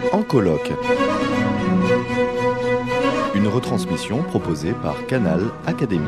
En colloque. Une retransmission proposée par Canal Académie.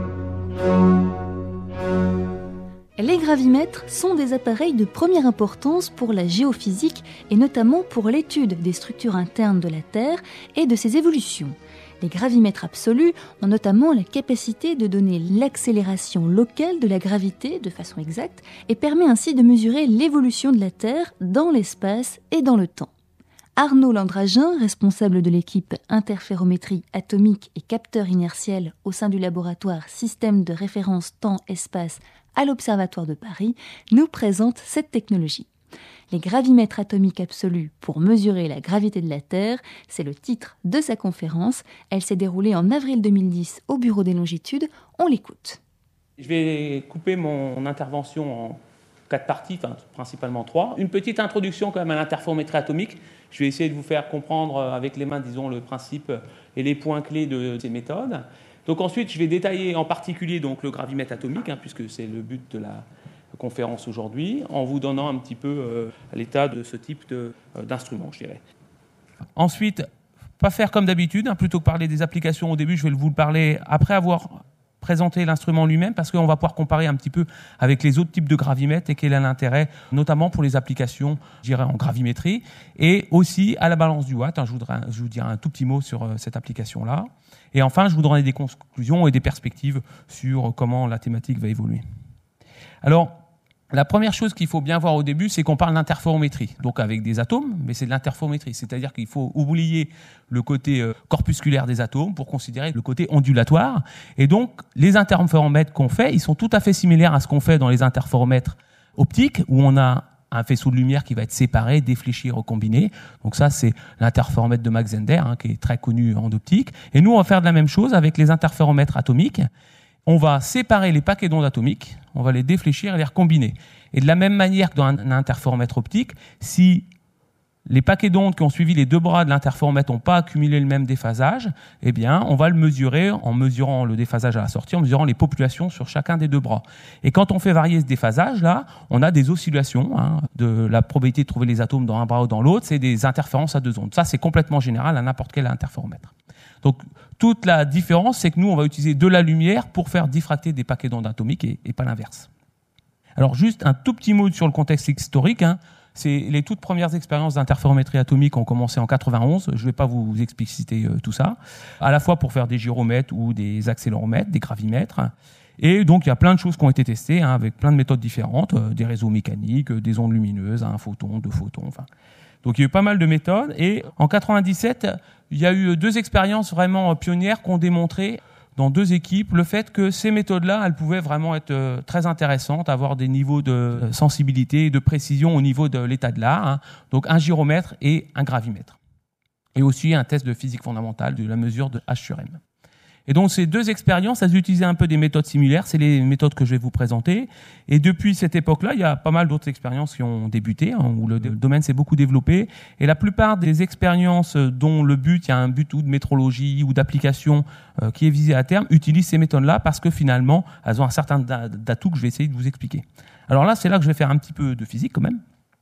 Les gravimètres sont des appareils de première importance pour la géophysique et notamment pour l'étude des structures internes de la Terre et de ses évolutions. Les gravimètres absolus ont notamment la capacité de donner l'accélération locale de la gravité de façon exacte et permet ainsi de mesurer l'évolution de la Terre dans l'espace et dans le temps. Arnaud Landragin, responsable de l'équipe interférométrie atomique et capteur inertiel au sein du laboratoire Système de référence temps-espace à l'Observatoire de Paris, nous présente cette technologie. Les gravimètres atomiques absolus pour mesurer la gravité de la Terre, c'est le titre de sa conférence. Elle s'est déroulée en avril 2010 au Bureau des longitudes. On l'écoute. Je vais couper mon intervention en 4 parties, enfin principalement 3. Une petite introduction quand même à l'interférométrie atomique. Je vais essayer de vous faire comprendre avec les mains, disons, le principe et les points clés de ces méthodes. Donc ensuite, je vais détailler en particulier donc, le gravimètre atomique, puisque c'est le but de la conférence aujourd'hui, en vous donnant un petit peu l'état de ce type d'instrument, je dirais. Ensuite, pas faire comme d'habitude, plutôt que parler des applications au début, je vais vous le parler après avoir présenté l'instrument lui-même, parce qu'on va pouvoir comparer un petit peu avec les autres types de gravimètres et quel est l'intérêt, notamment pour les applications, je dirais, en gravimétrie, et aussi à la balance du watt. Je vous dirai un tout petit mot sur cette application-là. Et enfin, je vous donnerai des conclusions et des perspectives sur comment la thématique va évoluer. Alors, la première chose qu'il faut bien voir au début, c'est qu'on parle d'interférométrie, donc avec des atomes, mais c'est de l'interférométrie, c'est-à-dire qu'il faut oublier le côté corpusculaire des atomes pour considérer le côté ondulatoire. Et donc, les interféromètres qu'on fait, ils sont tout à fait similaires à ce qu'on fait dans les interféromètres optiques, où on a un faisceau de lumière qui va être séparé, défléchi, recombiné. Donc ça, c'est l'interféromètre de Max Zehnder, qui est très connu en optique. Et nous, on va faire de la même chose avec les interféromètres atomiques. On va séparer les paquets d'ondes atomiques, on va les défléchir et les recombiner. Et de la même manière que dans un interféromètre optique, si les paquets d'ondes qui ont suivi les deux bras de l'interféromètre n'ont pas accumulé le même déphasage, eh bien, on va le mesurer en mesurant le déphasage à la sortie, en mesurant les populations sur chacun des deux bras. Et quand on fait varier ce déphasage-là, on a des oscillations de la probabilité de trouver les atomes dans un bras ou dans l'autre, c'est des interférences à deux ondes. Ça, c'est complètement général à n'importe quel interféromètre. Donc, toute la différence, c'est que nous, on va utiliser de la lumière pour faire diffracter des paquets d'ondes atomiques et pas l'inverse. Alors, juste un tout petit mot sur le contexte historique. C'est les toutes premières expériences d'interférométrie atomique ont commencé en 91. Je ne vais pas vous expliciter tout ça. À la fois pour faire des gyromètres ou des accéléromètres, des gravimètres. Et donc, il y a plein de choses qui ont été testées avec plein de méthodes différentes, des réseaux mécaniques, des ondes lumineuses, un photon, deux photons, enfin. Donc, il y a eu pas mal de méthodes. Et en 97, il y a eu 2 expériences vraiment pionnières qui ont démontré dans 2 équipes le fait que ces méthodes-là, elles pouvaient vraiment être très intéressantes, avoir des niveaux de sensibilité et de précision au niveau de l'état de l'art. Donc, un gyromètre et un gravimètre. Et aussi un test de physique fondamentale de la mesure de H sur M. Et donc, ces 2 expériences, elles utilisaient un peu des méthodes similaires. C'est les méthodes que je vais vous présenter. Et depuis cette époque-là, il y a pas mal d'autres expériences qui ont débuté, où le domaine s'est beaucoup développé. Et la plupart des expériences dont il y a un but ou de métrologie ou d'application qui est visé à terme, utilisent ces méthodes-là parce que finalement, elles ont un certain atout que je vais essayer de vous expliquer. Alors là, c'est là que je vais faire un petit peu de physique quand même.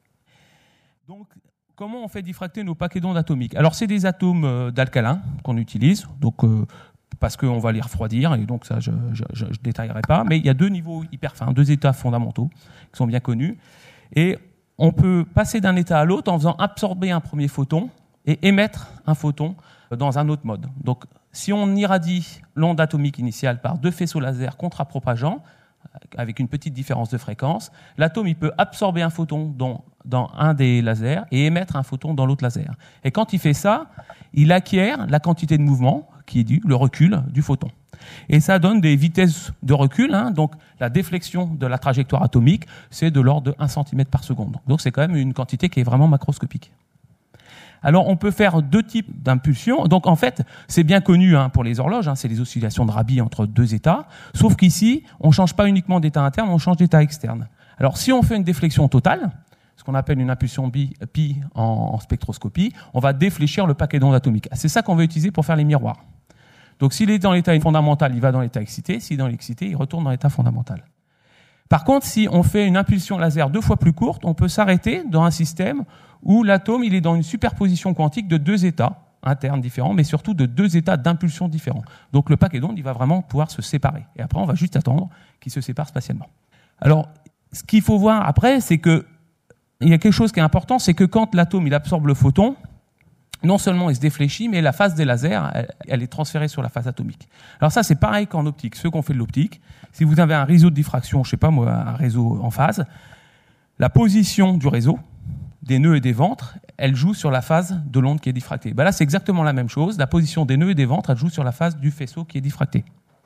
Donc, comment on fait diffracter nos paquets d'ondes atomiques ? Alors, c'est des atomes d'alcalin qu'on utilise. Donc, parce qu'on va les refroidir, et donc ça, je ne détaillerai pas. Mais il y a 2 niveaux hyper fins, 2 états fondamentaux qui sont bien connus. Et on peut passer d'un état à l'autre en faisant absorber un premier photon et émettre un photon dans un autre mode. Donc, si on irradie l'onde atomique initiale par 2 faisceaux laser contrapropageants, avec une petite différence de fréquence, l'atome il peut absorber un photon dans un des lasers et émettre un photon dans l'autre laser. Et quand il fait ça, il acquiert la quantité de mouvement qui est due, le recul du photon. Et ça donne des vitesses de recul, donc la déflexion de la trajectoire atomique, c'est de l'ordre de 1 cm par seconde. Donc c'est quand même une quantité qui est vraiment macroscopique. Alors on peut faire 2 types d'impulsions. Donc en fait, c'est bien connu pour les horloges, c'est les oscillations de Rabi entre 2 états, sauf qu'ici, on ne change pas uniquement d'état interne, on change d'état externe. Alors si on fait une déflexion totale, ce qu'on appelle une impulsion pi en spectroscopie, on va défléchir le paquet d'ondes atomiques. C'est ça qu'on va utiliser pour faire les miroirs. Donc s'il est dans l'état fondamental, il va dans l'état excité. S'il est dans l'excité, il retourne dans l'état fondamental. Par contre, si on fait une impulsion laser 2 fois plus courte, on peut s'arrêter dans un système où l'atome il est dans une superposition quantique de 2 états internes différents, mais surtout de 2 états d'impulsion différents. Donc le paquet d'ondes il va vraiment pouvoir se séparer. Et après, on va juste attendre qu'il se sépare spatialement. Alors, ce qu'il faut voir après, c'est que il y a quelque chose qui est important, c'est que quand l'atome il absorbe le photon, non seulement il se défléchit, mais la phase des lasers, elle est transférée sur la phase atomique. Alors ça, c'est pareil qu'en optique. Ceux qui ont fait de l'optique, si vous avez un réseau de diffraction, je sais pas moi, un réseau en phase, la position du réseau, des nœuds et des ventres, elle joue sur la phase de l'onde qui est diffractée. Ben là, c'est exactement la même chose. La position des nœuds et des ventres, elle joue sur la phase du faisceau qui est diffracté.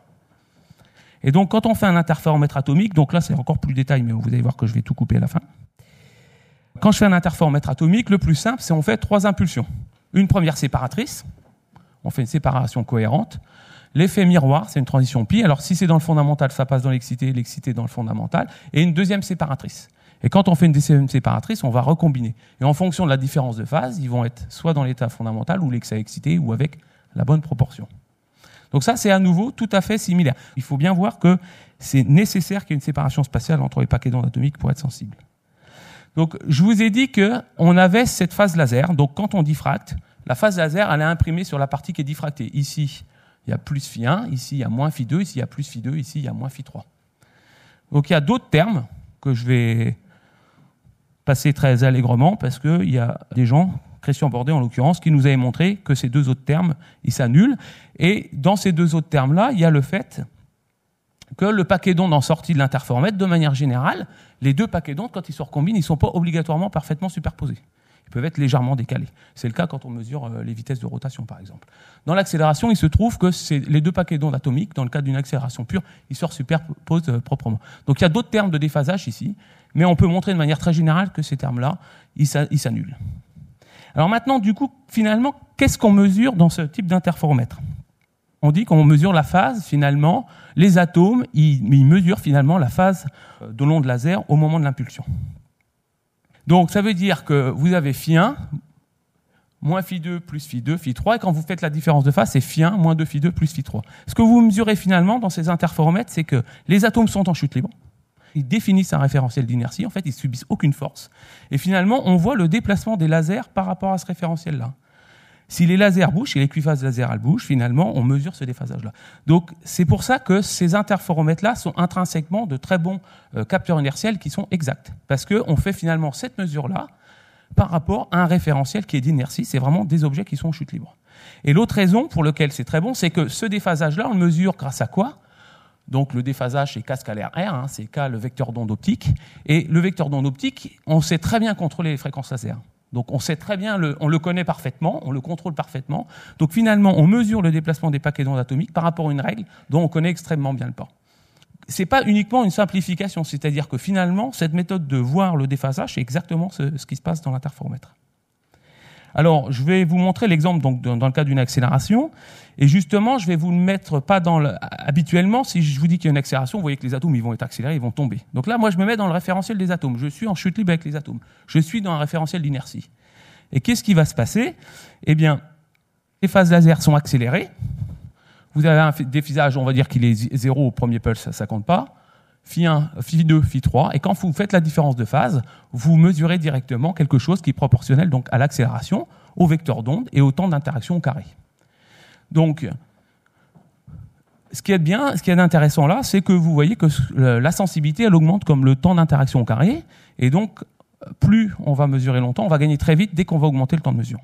Et donc, quand on fait un interféromètre atomique, donc là, c'est encore plus détail, mais vous allez voir que je vais tout couper à la fin. Quand je fais un interféromètre atomique, le plus simple, c'est on fait 3 impulsions. Une première séparatrice, on fait une séparation cohérente. L'effet miroir, c'est une transition pi. Alors, si c'est dans le fondamental, ça passe dans l'excité, l'excité dans le fondamental. Et une deuxième séparatrice. Et quand on fait une deuxième séparatrice, on va recombiner. Et en fonction de la différence de phase, ils vont être soit dans l'état fondamental ou l'excès excité ou avec la bonne proportion. Donc ça, c'est à nouveau tout à fait similaire. Il faut bien voir que c'est nécessaire qu'il y ait une séparation spatiale entre les paquets d'ondes atomiques pour être sensible. Donc, je vous ai dit qu'on avait cette phase laser. Donc, quand on diffracte, la phase laser, elle est imprimée sur la partie qui est diffractée. Ici, il y a plus phi1, ici, il y a moins phi2, ici, il y a plus phi2, ici, il y a moins phi3. Donc, il y a d'autres termes que je vais passer très allègrement parce qu'il y a des gens, Christian Bordet en l'occurrence, qui nous avaient montré que ces 2 autres termes, ils s'annulent. Et dans ces 2 autres termes-là, il y a le fait que le paquet d'ondes en sortie de l'interféromètre, de manière générale, les 2 paquets d'ondes, quand ils se recombinent, ils ne sont pas obligatoirement parfaitement superposés. Ils peuvent être légèrement décalés. C'est le cas quand on mesure les vitesses de rotation, par exemple. Dans l'accélération, il se trouve que les 2 paquets d'ondes atomiques, dans le cas d'une accélération pure, ils se superposent proprement. Donc il y a d'autres termes de déphasage ici, mais on peut montrer de manière très générale que ces termes-là, ils s'annulent. Alors maintenant, du coup, finalement, qu'est-ce qu'on mesure dans ce type d'interféromètre ? On dit qu'on mesure la phase, finalement, les atomes, ils mesurent finalement la phase de l'onde laser au moment de l'impulsion. Donc, ça veut dire que vous avez phi1, moins phi2, plus phi2, phi3, et quand vous faites la différence de phase, c'est phi1, moins 2 phi2, plus phi3. Ce que vous mesurez finalement dans ces interféromètres, c'est que les atomes sont en chute libre. Ils définissent un référentiel d'inertie, en fait, ils subissent aucune force. Et finalement, on voit le déplacement des lasers par rapport à ce référentiel-là. Si les lasers bougent, si l'équiphase laser elle bouge, finalement, on mesure ce déphasage-là. Donc, c'est pour ça que ces interféromètres-là sont intrinsèquement de très bons capteurs inertiels qui sont exacts. Parce qu'on fait finalement cette mesure-là par rapport à un référentiel qui est d'inertie. C'est vraiment des objets qui sont en chute libre. Et l'autre raison pour laquelle c'est très bon, c'est que ce déphasage-là, on le mesure grâce à quoi ? Donc, le déphasage, c'est K scalaire R, c'est K le vecteur d'onde optique. Et le vecteur d'onde optique, on sait très bien contrôler les fréquences laser. Donc on sait très bien, on le connaît parfaitement, on le contrôle parfaitement. Donc finalement, on mesure le déplacement des paquets d'ondes atomiques par rapport à une règle dont on connaît extrêmement bien le pas. C'est pas uniquement une simplification, c'est-à-dire que finalement, cette méthode de voir le déphasage, c'est exactement ce qui se passe dans l'interféromètre. Alors, je vais vous montrer l'exemple donc dans le cas d'une accélération. Et justement, je vais vous le mettre pas habituellement, si je vous dis qu'il y a une accélération, vous voyez que les atomes, ils vont être accélérés, ils vont tomber. Donc là, moi, je me mets dans le référentiel des atomes. Je suis en chute libre avec les atomes. Je suis dans un référentiel d'inertie. Et qu'est-ce qui va se passer ? Eh bien, les phases laser sont accélérées. Vous avez un déphasage, on va dire qu'il est 0 au premier pulse, ça compte pas. Phi1, Phi2, Phi3, et quand vous faites la différence de phase, vous mesurez directement quelque chose qui est proportionnel donc à l'accélération, au vecteur d'onde et au temps d'interaction au carré. Donc, ce qui est intéressant là, c'est que vous voyez que la sensibilité, elle augmente comme le temps d'interaction au carré, et donc, plus on va mesurer longtemps, on va gagner très vite dès qu'on va augmenter le temps de mesure.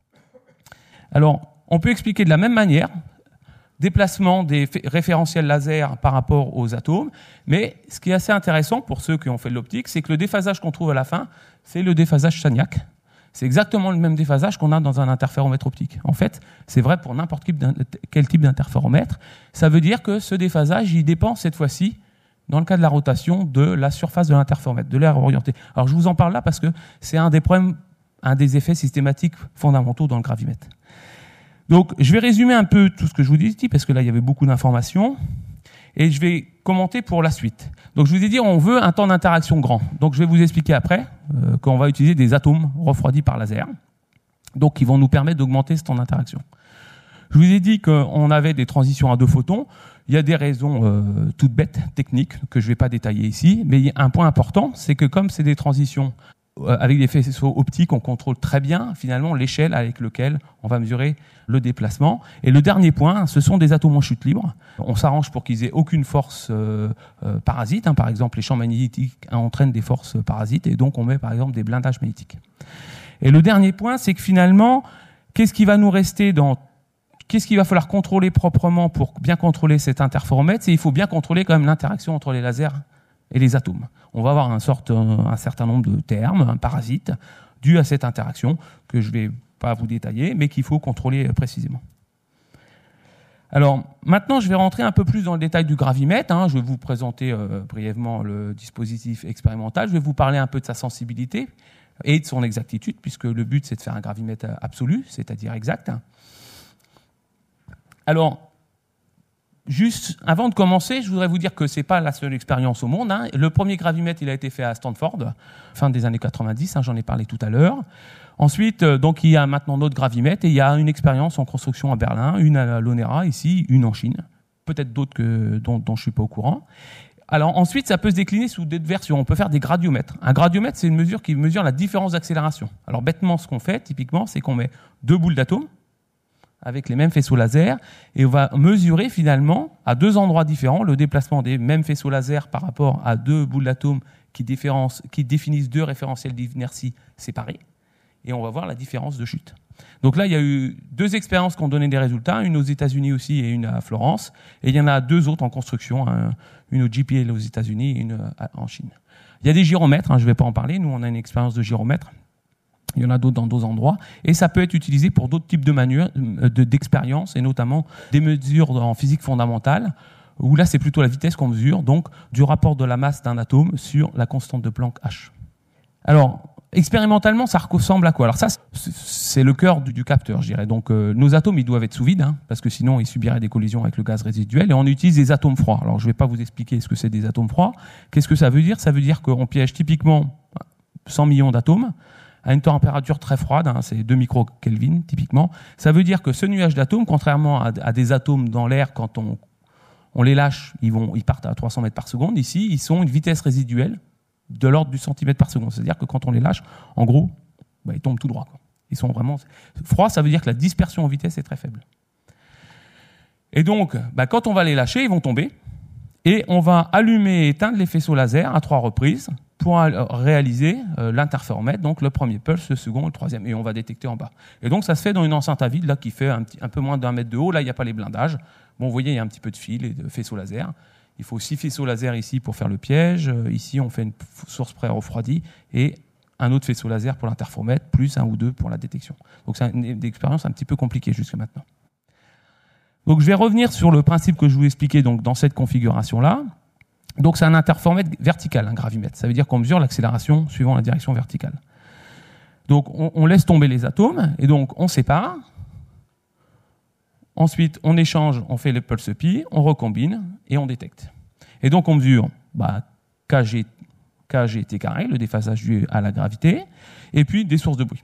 Alors, on peut expliquer de la même manière déplacement des référentiels laser par rapport aux atomes. Mais ce qui est assez intéressant pour ceux qui ont fait de l'optique, c'est que le déphasage qu'on trouve à la fin, c'est le déphasage Sagnac. C'est exactement le même déphasage qu'on a dans un interféromètre optique. En fait, c'est vrai pour n'importe quel type d'interféromètre. Ça veut dire que ce déphasage, il dépend cette fois-ci, dans le cas de la rotation, de la surface de l'interféromètre, de l'aire orientée. Alors je vous en parle là parce que c'est un des effets systématiques fondamentaux dans le gravimètre. Donc, je vais résumer un peu tout ce que je vous ai dit, parce que là, il y avait beaucoup d'informations, et je vais commenter pour la suite. Donc, je vous ai dit, on veut un temps d'interaction grand. Donc, je vais vous expliquer après qu'on va utiliser des atomes refroidis par laser, donc qui vont nous permettre d'augmenter ce temps d'interaction. Je vous ai dit qu'on avait des transitions à 2 photons. Il y a des raisons toutes bêtes, techniques, que je ne vais pas détailler ici. Mais il y a un point important, c'est que comme c'est des transitions avec des faisceaux optiques, on contrôle très bien, finalement, l'échelle avec laquelle on va mesurer le déplacement. Et le dernier point, ce sont des atomes en chute libre. On s'arrange pour qu'ils aient aucune force parasite. Par exemple, les champs magnétiques entraînent des forces parasites. Et donc, on met, par exemple, des blindages magnétiques. Et le dernier point, c'est que finalement, qu'est-ce qui va nous rester qu'est-ce qu'il va falloir contrôler proprement pour bien contrôler cet interféromètre? C'est il faut bien contrôler quand même l'interaction entre les lasers et les atomes. On va avoir un certain nombre de termes, un parasite, dû à cette interaction, que je ne vais pas vous détailler, mais qu'il faut contrôler précisément. Alors, maintenant, je vais rentrer un peu plus dans le détail du gravimètre. Je vais vous présenter brièvement le dispositif expérimental. Je vais vous parler un peu de sa sensibilité et de son exactitude, puisque le but, c'est de faire un gravimètre absolu, c'est-à-dire exact. Alors, juste avant de commencer, je voudrais vous dire que ce n'est pas la seule expérience au monde. Le premier gravimètre, il a été fait à Stanford, fin des années 90, j'en ai parlé tout à l'heure. Ensuite, donc, il y a maintenant notre gravimètre et il y a une expérience en construction à Berlin, une à l'ONERA ici, une en Chine, peut-être d'autres dont je ne suis pas au courant. Alors ensuite, ça peut se décliner sous d'autres versions. On peut faire des gradiomètres. Un gradiomètre, c'est une mesure qui mesure la différence d'accélération. Alors bêtement, ce qu'on fait, typiquement, c'est qu'on met 2 boules d'atomes avec les mêmes faisceaux laser, et on va mesurer finalement, à 2 endroits différents, le déplacement des mêmes faisceaux laser par rapport à 2 boules d'atomes qui définissent 2 référentiels d'inertie séparés, et on va voir la différence de chute. Donc là, il y a eu 2 expériences qui ont donné des résultats, une aux États-Unis aussi et une à Florence, et il y en a 2 autres en construction, une au JPL aux États-Unis et une en Chine. Il y a des gyromètres, je ne vais pas en parler, nous on a une expérience de gyromètre. Il y en a d'autres dans d'autres endroits. Et ça peut être utilisé pour d'autres types d'expériences, et notamment des mesures en physique fondamentale, où là, c'est plutôt la vitesse qu'on mesure, donc du rapport de la masse d'un atome sur la constante de Planck H. Alors, expérimentalement, ça ressemble à quoi? Alors ça, c'est le cœur du capteur, je dirais. Donc, nos atomes, ils doivent être sous vide, parce que sinon, ils subiraient des collisions avec le gaz résiduel, et on utilise des atomes froids. Alors, je ne vais pas vous expliquer ce que c'est des atomes froids. Qu'est-ce que ça veut dire? Ça veut dire qu'on piège typiquement 100 millions d'atomes, à une température très froide, c'est 2 microkelvin typiquement. Ça veut dire que ce nuage d'atomes, contrairement à des atomes dans l'air, quand on les lâche, ils partent à 300 mètres par seconde. Ici, ils sont une vitesse résiduelle de l'ordre du centimètre par seconde. C'est-à-dire que quand on les lâche, en gros, ils tombent tout droit. Ils sont vraiment froids, ça veut dire que la dispersion en vitesse est très faible. Et donc, quand on va les lâcher, ils vont tomber. Et on va allumer et éteindre les faisceaux laser à 3 reprises pour réaliser l'interféromètre, donc le premier pulse, le second, le troisième, et on va détecter en bas. Et donc ça se fait dans une enceinte à vide là qui fait un peu moins d'1 mètre de haut. Là, il n'y a pas les blindages. Bon, vous voyez, il y a un petit peu de fil et de faisceaux laser. Il faut 6 faisceaux laser ici pour faire le piège. Ici, on fait une source pré-refroidie et un autre faisceau laser pour l'interféromètre, plus 1 ou 2 pour la détection. Donc c'est une expérience un petit peu compliquée jusqu'à maintenant. Donc je vais revenir sur le principe que je vous expliquais donc, dans cette configuration-là. Donc c'est un interféromètre vertical, un gravimètre. Ça veut dire qu'on mesure l'accélération suivant la direction verticale. Donc on laisse tomber les atomes, et donc on sépare. Ensuite, on échange, on fait les pulse pi, on recombine, et on détecte. Et donc on mesure kGt carré, le déphasage dû à la gravité, et puis des sources de bruit.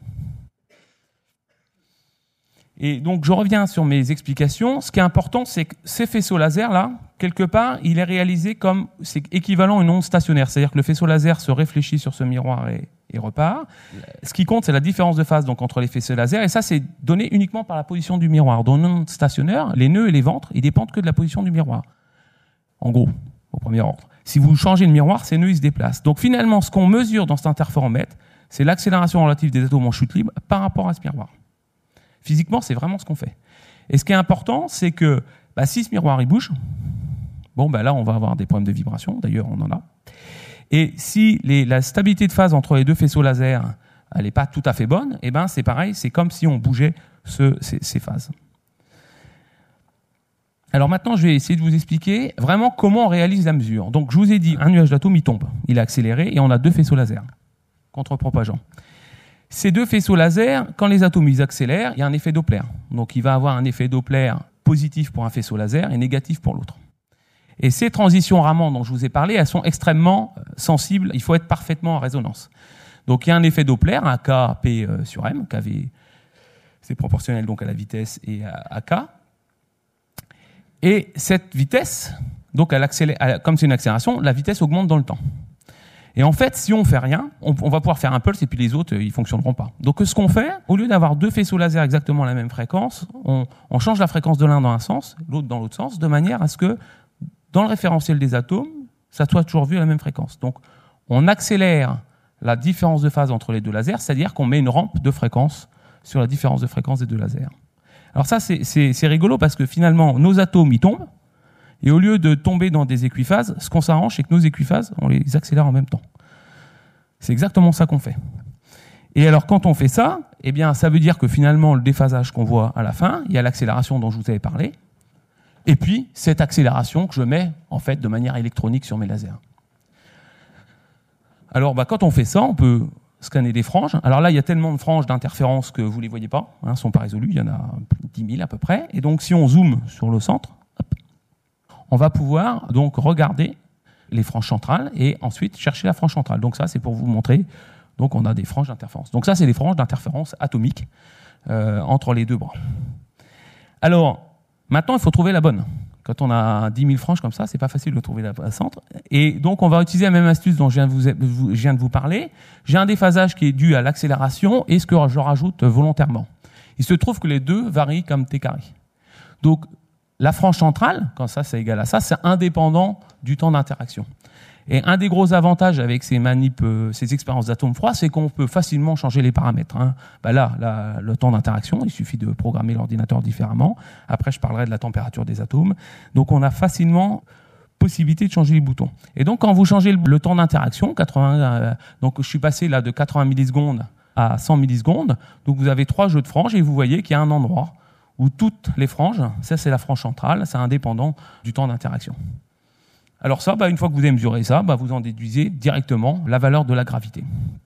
Et donc, je reviens sur mes explications. Ce qui est important, c'est que ces faisceaux laser-là, quelque part, il est réalisé comme c'est équivalent à une onde stationnaire. C'est-à-dire que le faisceau laser se réfléchit sur ce miroir et repart. Ce qui compte, c'est la différence de phase donc, entre les faisceaux laser. Et ça, c'est donné uniquement par la position du miroir. Dans une onde stationnaire, les nœuds et les ventres, ils dépendent que de la position du miroir. En gros, au premier ordre. Si vous changez le miroir, ces nœuds, ils se déplacent. Donc, finalement, ce qu'on mesure dans cet interféromètre, c'est l'accélération relative des atomes en chute libre par rapport à ce miroir. Physiquement, c'est vraiment ce qu'on fait. Et ce qui est important, c'est que si ce miroir il bouge, là, on va avoir des problèmes de vibration. D'ailleurs, on en a. Et si la stabilité de phase entre les 2 faisceaux laser, elle n'est pas tout à fait bonne, c'est pareil, c'est comme si on bougeait ces phases. Alors maintenant, je vais essayer de vous expliquer vraiment comment on réalise la mesure. Donc, je vous ai dit, un nuage d'atomes, il tombe. Il est accéléré et on a 2 faisceaux laser contre-propageants. Ces 2 faisceaux laser, quand les atomes ils accélèrent, il y a un effet Doppler. Donc il va avoir un effet Doppler positif pour un faisceau laser et négatif pour l'autre. Et ces transitions Raman dont je vous ai parlé, elles sont extrêmement sensibles. Il faut être parfaitement en résonance. Donc il y a un effet Doppler, un Kp sur M, KV. C'est proportionnel donc à la vitesse et à k. Et cette vitesse, donc comme c'est une accélération, la vitesse augmente dans le temps. Et en fait, si on fait rien, on va pouvoir faire un pulse et puis les autres, ils fonctionneront pas. Donc ce qu'on fait, au lieu d'avoir deux faisceaux laser exactement à la même fréquence, on change la fréquence de l'un dans un sens, l'autre dans l'autre sens, de manière à ce que dans le référentiel des atomes, ça soit toujours vu à la même fréquence. Donc on accélère la différence de phase entre les deux lasers, c'est-à-dire qu'on met une rampe de fréquence sur la différence de fréquence des deux lasers. Alors ça, c'est rigolo parce que finalement, nos atomes, ils tombent, et au lieu de tomber dans des équiphases, ce qu'on s'arrange, c'est que nos équiphases, on les accélère en même temps. C'est exactement ça qu'on fait. Et alors, quand on fait ça, eh bien, ça veut dire que finalement, le déphasage qu'on voit à la fin, il y a l'accélération dont je vous avais parlé, et puis cette accélération que je mets, en fait, de manière électronique sur mes lasers. Alors, quand on fait ça, on peut scanner des franges. Alors là, il y a tellement de franges d'interférences que vous ne les voyez pas, elles ne sont pas résolues, il y en a 10 000 à peu près. Et donc, si on zoome sur le centre, on va pouvoir donc regarder les franges centrales et ensuite chercher la frange centrale. Donc ça, c'est pour vous montrer. Donc on a des franges d'interférence. Donc ça, c'est des franges d'interférence atomiques entre les deux bras. Alors, maintenant, il faut trouver la bonne. Quand on a 10 000 franges comme ça, c'est pas facile de trouver la centre. Et donc, on va utiliser la même astuce dont je viens de vous parler. J'ai un déphasage qui est dû à l'accélération et ce que je rajoute volontairement. Il se trouve que les deux varient comme t carré. Donc, la frange centrale, quand ça c'est égal à ça, c'est indépendant du temps d'interaction. Et un des gros avantages avec ces expériences d'atomes froids, c'est qu'on peut facilement changer les paramètres. Là, le temps d'interaction, il suffit de programmer l'ordinateur différemment. Après, je parlerai de la température des atomes. Donc, on a facilement possibilité de changer les boutons. Et donc, quand vous changez le temps d'interaction, donc je suis passé là de 80 millisecondes à 100 millisecondes, donc vous avez 3 jeux de franges et vous voyez qu'il y a un endroit où toutes les franges, ça c'est la frange centrale, c'est indépendant du temps d'interaction. Alors ça, une fois que vous avez mesuré ça, vous en déduisez directement la valeur de la gravité.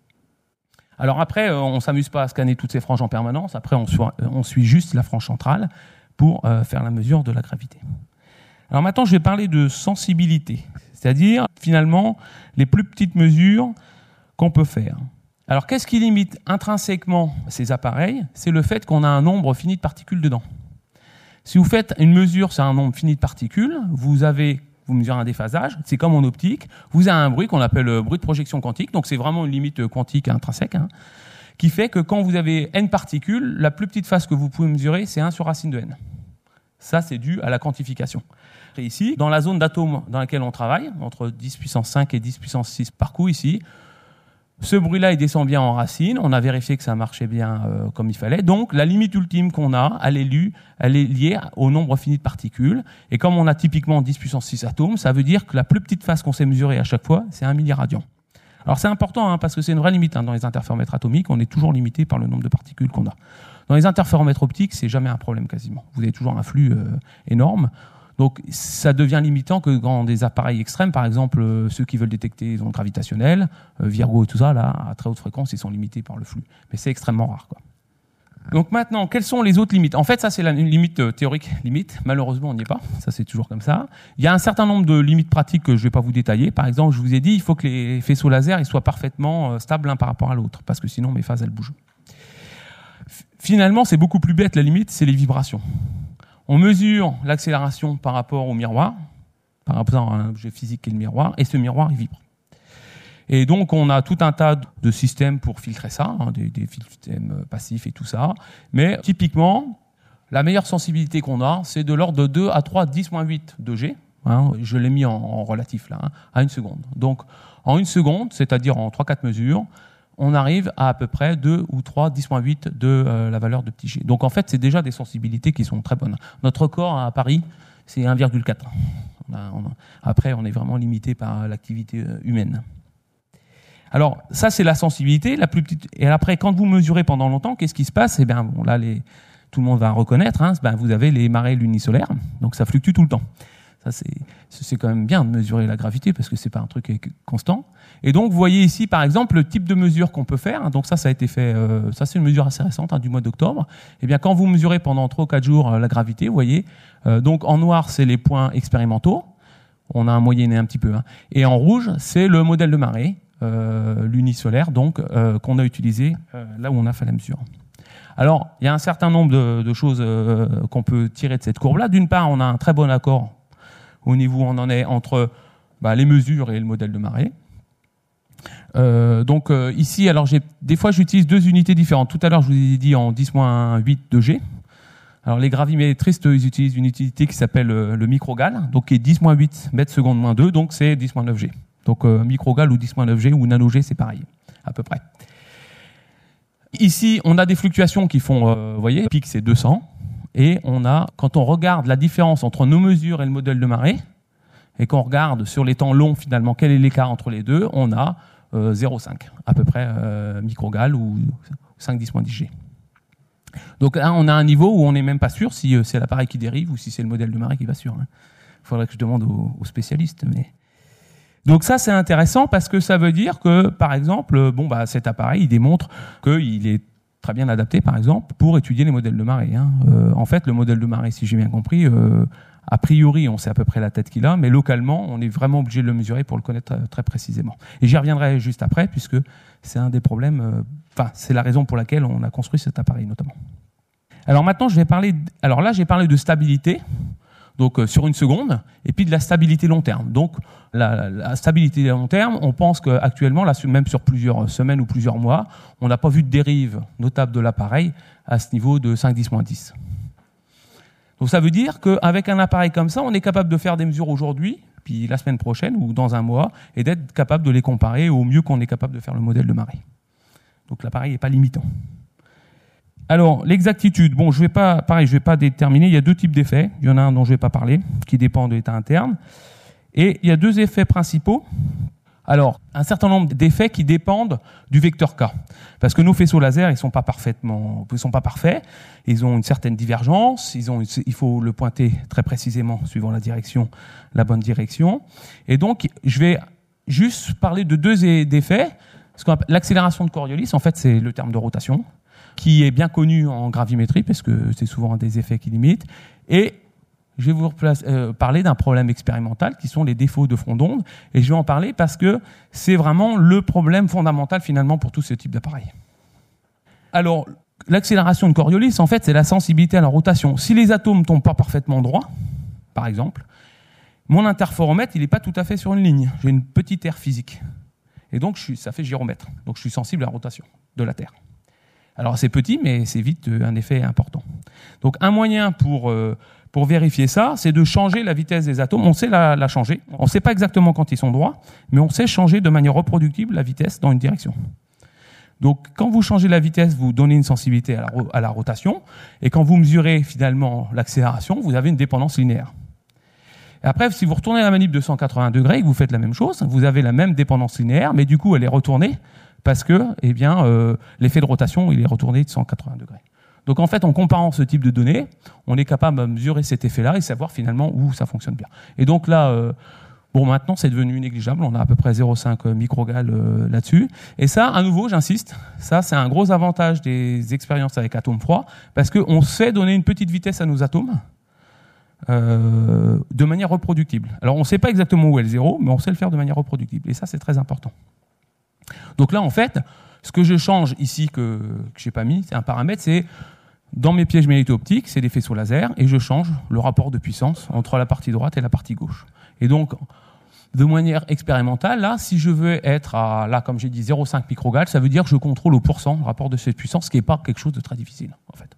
Alors après, on ne s'amuse pas à scanner toutes ces franges en permanence, après on suit juste la frange centrale pour faire la mesure de la gravité. Alors maintenant, je vais parler de sensibilité, c'est-à-dire finalement les plus petites mesures qu'on peut faire. Alors, qu'est-ce qui limite intrinsèquement ces appareils ? C'est le fait qu'on a un nombre fini de particules dedans. Si vous faites une mesure sur un nombre fini de particules, vous mesurez un déphasage, c'est comme en optique, vous avez un bruit qu'on appelle le bruit de projection quantique, donc c'est vraiment une limite quantique intrinsèque, qui fait que quand vous avez n particules, la plus petite phase que vous pouvez mesurer, c'est 1 sur racine de n. Ça, c'est dû à la quantification. Et ici, dans la zone d'atomes dans laquelle on travaille, entre 10 puissance 5 et 10 puissance 6 par coup ici, ce bruit-là, il descend bien en racine. On a vérifié que ça marchait bien comme il fallait. Donc, la limite ultime qu'on a, elle est liée au nombre fini de particules. Et comme on a typiquement 10 puissance 6 atomes, ça veut dire que la plus petite phase qu'on sait mesurer à chaque fois, c'est 1 milliradian. Alors, c'est important parce que c'est une vraie limite. Dans les interféromètres atomiques, on est toujours limité par le nombre de particules qu'on a. Dans les interféromètres optiques, c'est jamais un problème quasiment. Vous avez toujours un flux énorme. Donc, ça devient limitant que dans des appareils extrêmes, par exemple, ceux qui veulent détecter les ondes gravitationnelles, Virgo et tout ça, là, à très haute fréquence, ils sont limités par le flux. Mais c'est extrêmement rare, quoi. Donc maintenant, quelles sont les autres limites ? En fait, ça, c'est une limite théorique limite. Malheureusement, on n'y est pas. Ça, c'est toujours comme ça. Il y a un certain nombre de limites pratiques que je ne vais pas vous détailler. Par exemple, je vous ai dit, il faut que les faisceaux laser ils soient parfaitement stables l'un par rapport à l'autre, parce que sinon, mes phases, elles bougent. Finalement, c'est beaucoup plus bête, la limite, c'est les vibrations. On mesure l'accélération par rapport au miroir, par rapport à un objet physique qui est le miroir, et ce miroir, il vibre. Et donc, on a tout un tas de systèmes pour filtrer ça, des systèmes passifs et tout ça. Mais typiquement, la meilleure sensibilité qu'on a, c'est de l'ordre de 2 à 3 10-8 de G. Je l'ai mis en relatif là, à 1 seconde. Donc, en 1 seconde, c'est-à-dire en 3-4 mesures, on arrive à peu près 2 ou 3 10-8 de la valeur de petit g. Donc en fait, c'est déjà des sensibilités qui sont très bonnes. Notre record à Paris, c'est 1,4. Après, on est vraiment limité par l'activité humaine. Alors ça, c'est la sensibilité la plus petite. Et après, quand vous mesurez pendant longtemps, qu'est-ce qui se passe ? Eh bien, là, tout le monde va reconnaître. Vous avez les marées lunisolaires, donc ça fluctue tout le temps. Ça, c'est quand même bien de mesurer la gravité parce que c'est pas un truc constant. Et donc, vous voyez ici, par exemple, le type de mesure qu'on peut faire. Donc ça a été fait. Ça, c'est une mesure assez récente, du mois d'octobre. Eh bien, quand vous mesurez pendant 3 ou 4 jours la gravité, vous voyez. Donc, en noir, c'est les points expérimentaux. On a un moyenné un petit peu. Et en rouge, c'est le modèle de marée lunisolaire, donc qu'on a utilisé là où on a fait la mesure. Alors, il y a un certain nombre de choses qu'on peut tirer de cette courbe-là. D'une part, on a un très bon accord au niveau où on en est entre les mesures et le modèle de marée. Ici, alors des fois, j'utilise deux unités différentes. Tout à l'heure, je vous ai dit en 10-8 de G. Alors, les gravimétristes, ils utilisent une utilité qui s'appelle le microgal, donc qui est 10-8 mètres secondes moins 2, donc c'est 10-9 G. Donc, microgal ou 10-9 G ou nano-G, c'est pareil, à peu près. Ici, on a des fluctuations qui font, vous voyez, pic c'est 200, et quand on regarde la différence entre nos mesures et le modèle de marée, et qu'on regarde sur les temps longs, finalement, quel est l'écart entre les deux, on a 0,5, à peu près microgal ou 5-10-10 G. Donc là, on a un niveau où on n'est même pas sûr si c'est l'appareil qui dérive ou si c'est le modèle de marée qui va sur. Il faudrait que je demande aux spécialistes. Donc ça, c'est intéressant parce que ça veut dire que, par exemple, cet appareil, il démontre qu'il est très bien adapté, par exemple, pour étudier les modèles de marée. En fait, le modèle de marée, si j'ai bien compris, a priori, on sait à peu près la tête qu'il a, mais localement, on est vraiment obligé de le mesurer pour le connaître très précisément. Et j'y reviendrai juste après, puisque c'est un des problèmes, c'est la raison pour laquelle on a construit cet appareil, notamment. Alors maintenant, j'ai parlé de stabilité, donc sur une seconde, et puis de la stabilité long terme. Donc, la stabilité long terme, on pense qu'actuellement, même sur plusieurs semaines ou plusieurs mois, on n'a pas vu de dérive notable de l'appareil à ce niveau de 5-10-10. Donc ça veut dire qu'avec un appareil comme ça, on est capable de faire des mesures aujourd'hui, puis la semaine prochaine ou dans un mois, et d'être capable de les comparer au mieux qu'on est capable de faire le modèle de marée. Donc l'appareil n'est pas limitant. Alors, l'exactitude, je vais pas déterminer, il y a deux types d'effets. Il y en a un dont je ne vais pas parler, qui dépend de l'état interne. Et il y a deux effets principaux. Alors, un certain nombre d'effets qui dépendent du vecteur K. Parce que nos faisceaux laser, ils sont pas parfaits. Ils ont une certaine divergence. Il faut le pointer très précisément, suivant la bonne direction. Et donc, je vais juste parler de deux effets. L'accélération de Coriolis, en fait, c'est le terme de rotation, qui est bien connu en gravimétrie, parce que c'est souvent un des effets qui limitent. Et je vais vous parler d'un problème expérimental, qui sont les défauts de front d'onde. Et je vais en parler parce que c'est vraiment le problème fondamental, finalement, pour tous ces types d'appareils. Alors, l'accélération de Coriolis, en fait, c'est la sensibilité à la rotation. Si les atomes ne tombent pas parfaitement droits, par exemple, mon interféromètre, il n'est pas tout à fait sur une ligne. J'ai une petite aire physique. Et donc, ça fait gyromètre. Donc, je suis sensible à la rotation de la Terre. Alors, c'est petit, mais c'est vite un effet important. Donc, un moyen pour vérifier ça, c'est de changer la vitesse des atomes. On sait la changer. On ne sait pas exactement quand ils sont droits, mais on sait changer de manière reproductible la vitesse dans une direction. Donc, quand vous changez la vitesse, vous donnez une sensibilité à la rotation. Et quand vous mesurez finalement l'accélération, vous avez une dépendance linéaire. Et après, si vous retournez la manip de 180 degrés et que vous faites la même chose, vous avez la même dépendance linéaire, mais du coup, elle est retournée parce que l'effet de rotation, il est retourné de 180 degrés. Donc en fait, en comparant ce type de données, on est capable de mesurer cet effet-là et savoir finalement où ça fonctionne bien. Et donc là, maintenant, c'est devenu négligeable. On a à peu près 0,5 microgal là-dessus. Et ça, à nouveau, j'insiste, ça, c'est un gros avantage des expériences avec atomes froids, parce qu'on sait donner une petite vitesse à nos atomes de manière reproductible. Alors, on ne sait pas exactement où est le zéro, mais on sait le faire de manière reproductible. Et ça, c'est très important. Donc là, en fait, ce que je change ici, que je n'ai pas mis, c'est un paramètre, c'est dans mes pièges magnéto-optiques, c'est des faisceaux laser, et je change le rapport de puissance entre la partie droite et la partie gauche. Et donc, de manière expérimentale, là, si je veux être à, là, comme j'ai dit, 0,5 microgal, ça veut dire que je contrôle au pourcent le rapport de cette puissance, ce qui n'est pas quelque chose de très difficile, en fait.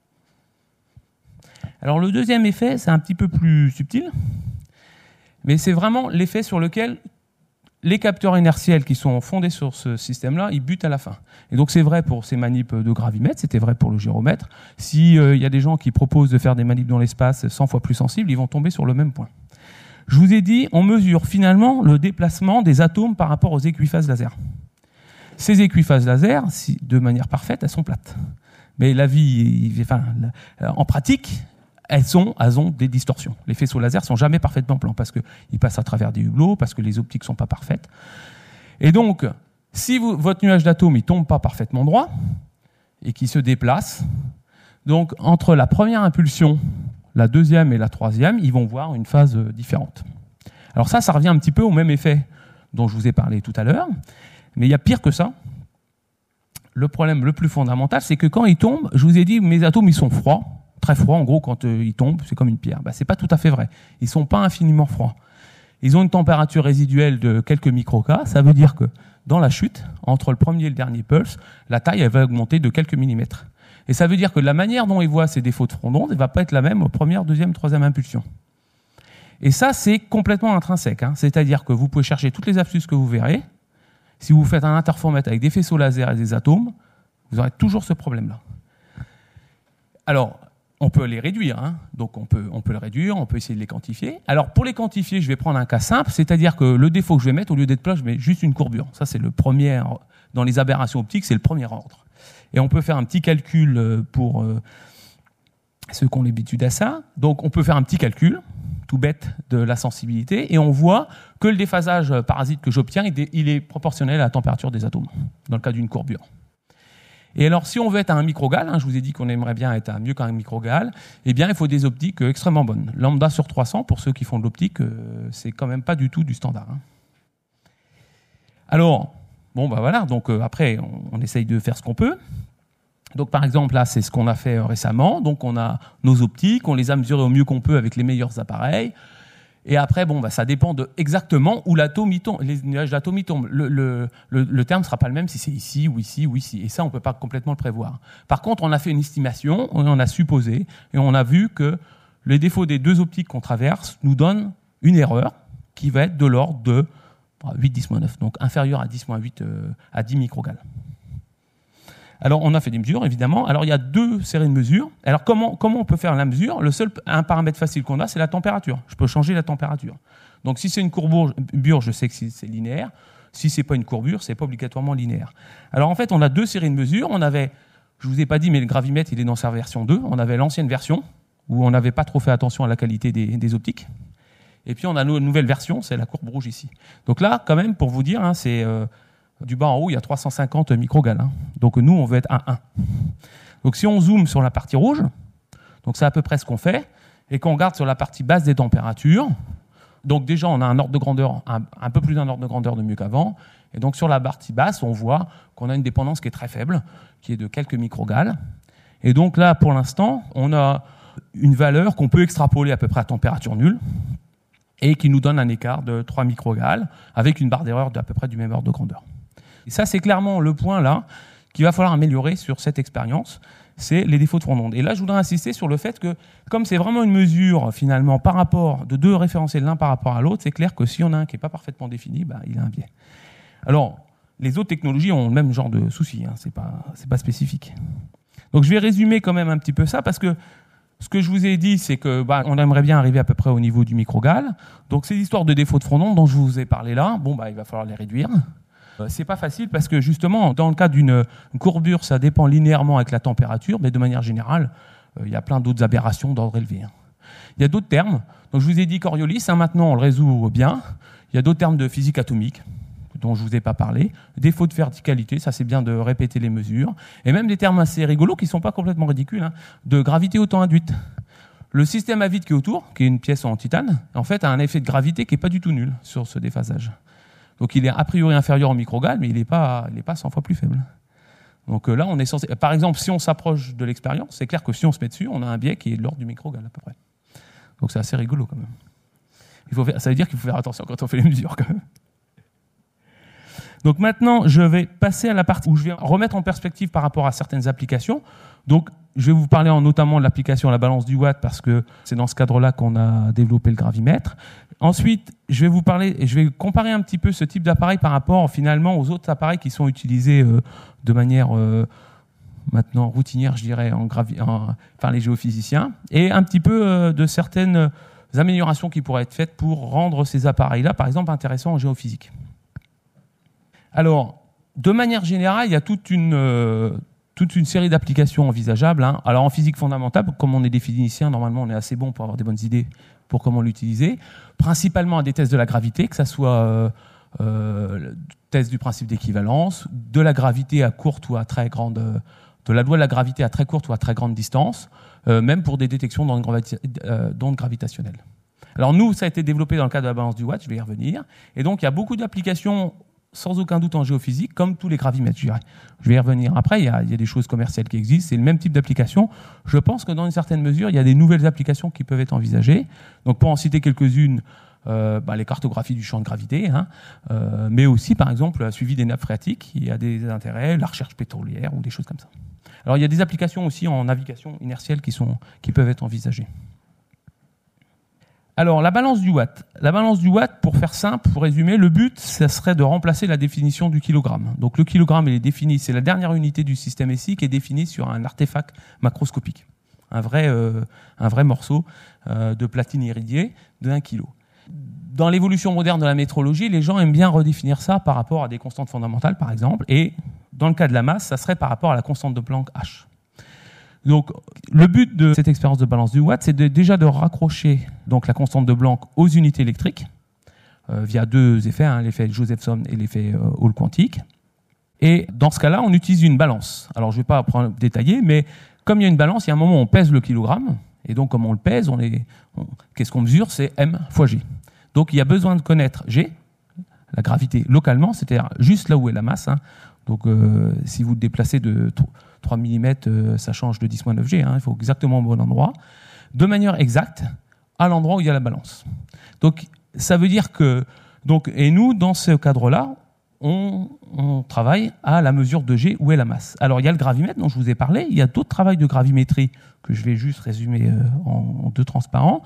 Alors, le deuxième effet, c'est un petit peu plus subtil, mais c'est vraiment l'effet sur lequel les capteurs inertiels qui sont fondés sur ce système-là, ils butent à la fin. Et donc c'est vrai pour ces manips de gravimètre, c'était vrai pour le gyromètre. S'il y a des gens qui proposent de faire des manips dans l'espace 100 fois plus sensibles, ils vont tomber sur le même point. Je vous ai dit, on mesure finalement le déplacement des atomes par rapport aux équiphases laser. Ces équiphases laser, de manière parfaite, elles sont plates. Mais en pratique, elles ont des distorsions. Les faisceaux laser sont jamais parfaitement plans parce qu'ils passent à travers des hublots, parce que les optiques sont pas parfaites. Et donc, si votre nuage d'atomes ne tombe pas parfaitement droit et qu'il se déplace, donc entre la première impulsion, la deuxième et la troisième, ils vont voir une phase différente. Alors ça revient un petit peu au même effet dont je vous ai parlé tout à l'heure, mais il y a pire que ça. le problème le plus fondamental, c'est que quand ils tombent, je vous ai dit, mes atomes, ils sont froids, très froids. En gros, quand ils tombent, c'est comme une pierre. C'est pas tout à fait vrai. Ils sont pas infiniment froids. Ils ont une température résiduelle de quelques microkas. Ça veut dire que dans la chute, entre le premier et le dernier pulse, la taille, elle va augmenter de quelques millimètres. Et ça veut dire que la manière dont ils voient ces défauts de front d'onde, elle va pas être la même aux première, deuxième, troisième impulsions. Et ça, c'est complètement intrinsèque. C'est-à-dire que vous pouvez chercher toutes les astuces que vous verrez. Si vous faites un interféromètre avec des faisceaux laser et des atomes, vous aurez toujours ce problème-là. Alors, on peut les réduire. Donc, on peut le réduire, on peut essayer de les quantifier. Alors, pour les quantifier, je vais prendre un cas simple, c'est-à-dire que le défaut que je vais mettre, au lieu d'être plat, je mets juste une courbure. Ça, c'est le premier. Dans les aberrations optiques, c'est le premier ordre. Et on peut faire un petit calcul pour ceux qui ont l'habitude à ça. Donc, on peut faire un petit calcul tout bête de la sensibilité, et on voit que le déphasage parasite que j'obtiens, il est proportionnel à la température des atomes, dans le cas d'une courbure. Et alors, si on veut être à 1 microgal, je vous ai dit qu'on aimerait bien être à mieux qu'un microgal, eh bien, il faut des optiques extrêmement bonnes. Lambda sur 300, pour ceux qui font de l'optique, c'est quand même pas du tout du standard. Alors, voilà, donc après, on essaye de faire ce qu'on peut. Donc, par exemple, là, c'est ce qu'on a fait récemment. Donc, on a nos optiques, on les a mesurées au mieux qu'on peut avec les meilleurs appareils. Et après, ça dépend de exactement où l'atome y tombe, les nuages d'atomes y tombent. Le terme ne sera pas le même si c'est ici ou ici ou ici. Et ça, on ne peut pas complètement le prévoir. Par contre, on a fait une estimation, on a supposé, et on a vu que les défauts des deux optiques qu'on traverse nous donnent une erreur qui va être de l'ordre de 8-10-9, donc inférieur à 10-8 à 10 microgals. Alors, on a fait des mesures, évidemment. Alors, il y a 2 séries de mesures. Alors, comment on peut faire la mesure ? Un paramètre facile qu'on a, c'est la température. Je peux changer la température. Donc, si c'est une courbure, je sais que c'est linéaire. Si c'est pas une courbure, c'est pas obligatoirement linéaire. Alors, en fait, on a 2 séries de mesures. On avait, je vous ai pas dit, mais le gravimètre, il est dans sa version 2. On avait l'ancienne version, où on n'avait pas trop fait attention à la qualité des optiques. Et puis, on a une nouvelle version, c'est la courbe rouge ici. Donc là, quand même, pour vous dire, c'est... du bas en haut, il y a 350 microgals. Donc nous, on veut être à 1. Donc si on zoome sur la partie rouge, donc c'est à peu près ce qu'on fait, et qu'on regarde sur la partie basse des températures, donc déjà on a un ordre de grandeur, un peu plus d'un ordre de grandeur de mieux qu'avant, et donc sur la partie basse, on voit qu'on a une dépendance qui est très faible, qui est de quelques microgals. Et donc là, pour l'instant, on a une valeur qu'on peut extrapoler à peu près à température nulle, et qui nous donne un écart de 3 microgals, avec une barre d'erreur d'à peu près du même ordre de grandeur. Et ça, c'est clairement le point là qu'il va falloir améliorer sur cette expérience, c'est les défauts de front d'onde. Et là, je voudrais insister sur le fait que, comme c'est vraiment une mesure, finalement, par rapport de 2 référentiels l'un par rapport à l'autre, c'est clair que si on a un qui n'est pas parfaitement défini, il a un biais. Alors, les autres technologies ont le même genre de soucis, c'est pas spécifique. Donc, je vais résumer quand même un petit peu ça, parce que ce que je vous ai dit, c'est que on aimerait bien arriver à peu près au niveau du microgal. Donc, ces histoires de défauts de front d'onde dont je vous ai parlé là, il va falloir les réduire. C'est pas facile parce que justement, dans le cas d'une courbure, ça dépend linéairement avec la température, mais de manière générale, il y a plein d'autres aberrations d'ordre élevé. Il y a d'autres termes. Donc je vous ai dit Coriolis, maintenant on le résout bien. Il y a d'autres termes de physique atomique dont je vous ai pas parlé. Défaut de verticalité, ça c'est bien de répéter les mesures. Et même des termes assez rigolos qui sont pas complètement ridicules, de gravité au temps induite. Le système à vide qui est autour, qui est une pièce en titane, en fait a un effet de gravité qui est pas du tout nul sur ce déphasage. Donc il est a priori inférieur au microgal, mais il n'est pas 100 fois plus faible. Donc là, on est censé... Par exemple, si on s'approche de l'expérience, c'est clair que si on se met dessus, on a un biais qui est de l'ordre du microgal à peu près. Donc c'est assez rigolo quand même. Ça veut dire qu'il faut faire attention quand on fait les mesures quand même. Donc maintenant, je vais passer à la partie où je vais remettre en perspective par rapport à certaines applications. Donc je vais vous parler notamment de l'application à la balance du watt parce que c'est dans ce cadre-là qu'on a développé le gravimètre. Ensuite, je vais vous parler et je vais comparer un petit peu ce type d'appareil par rapport finalement aux autres appareils qui sont utilisés de manière maintenant routinière, je dirais, par les géophysiciens, et un petit peu de certaines améliorations qui pourraient être faites pour rendre ces appareils-là, par exemple, intéressants en géophysique. Alors, de manière générale, il y a toute une série d'applications envisageables. Alors, en physique fondamentale, comme on est des physiciens, normalement, on est assez bon pour avoir des bonnes idées pour comment l'utiliser. Principalement à des tests de la gravité, que ça soit test du principe d'équivalence, de la gravité à courte ou à très grande, de la loi de la gravité à très courte ou à très grande distance, même pour des détections d'ondes gravitationnelles. Alors nous, ça a été développé dans le cadre de la balance du watt, je vais y revenir. Et donc, il y a beaucoup d'applications sans aucun doute en géophysique, comme tous les gravimètres, je dirais. Je vais y revenir après, il y a des choses commerciales qui existent, c'est le même type d'application. Je pense que dans une certaine mesure, il y a des nouvelles applications qui peuvent être envisagées. Donc pour en citer quelques-unes, les cartographies du champ de gravité, mais aussi par exemple le suivi des nappes phréatiques, il y a des intérêts, la recherche pétrolière ou des choses comme ça. Alors il y a des applications aussi en navigation inertielle qui peuvent être envisagées. Alors, la balance du watt. La balance du watt, pour faire simple, pour résumer, le but, ça serait de remplacer la définition du kilogramme. Donc, le kilogramme, il est défini, c'est la dernière unité du système SI qui est définie sur un artefact macroscopique. Un vrai morceau de platine irradiée de 1 kg. Dans l'évolution moderne de la métrologie, les gens aiment bien redéfinir ça par rapport à des constantes fondamentales, par exemple, et dans le cas de la masse, ça serait par rapport à la constante de Planck H. Donc, le but de cette expérience de balance du watt, c'est déjà de raccrocher donc, la constante de Planck aux unités électriques via deux effets, l'effet Josephson et l'effet Hall quantique. Et dans ce cas-là, on utilise une balance. Alors, je ne vais pas détailler, mais comme il y a une balance, il y a un moment où on pèse le kilogramme. Et donc, comme on le pèse, qu'est-ce qu'on mesure? C'est M fois G. Donc, il y a besoin de connaître G, la gravité localement, c'est-à-dire juste là où est la masse. Donc, si vous le déplacez de 3 mm, ça change de 10-9 G. Il faut exactement au bon endroit, de manière exacte, à l'endroit où il y a la balance. Donc, ça veut dire que... et nous, dans ce cadre-là, on travaille à la mesure de G, où est la masse. Alors, il y a le gravimètre dont je vous ai parlé. Il y a d'autres travails de gravimétrie que je vais juste résumer en deux transparents.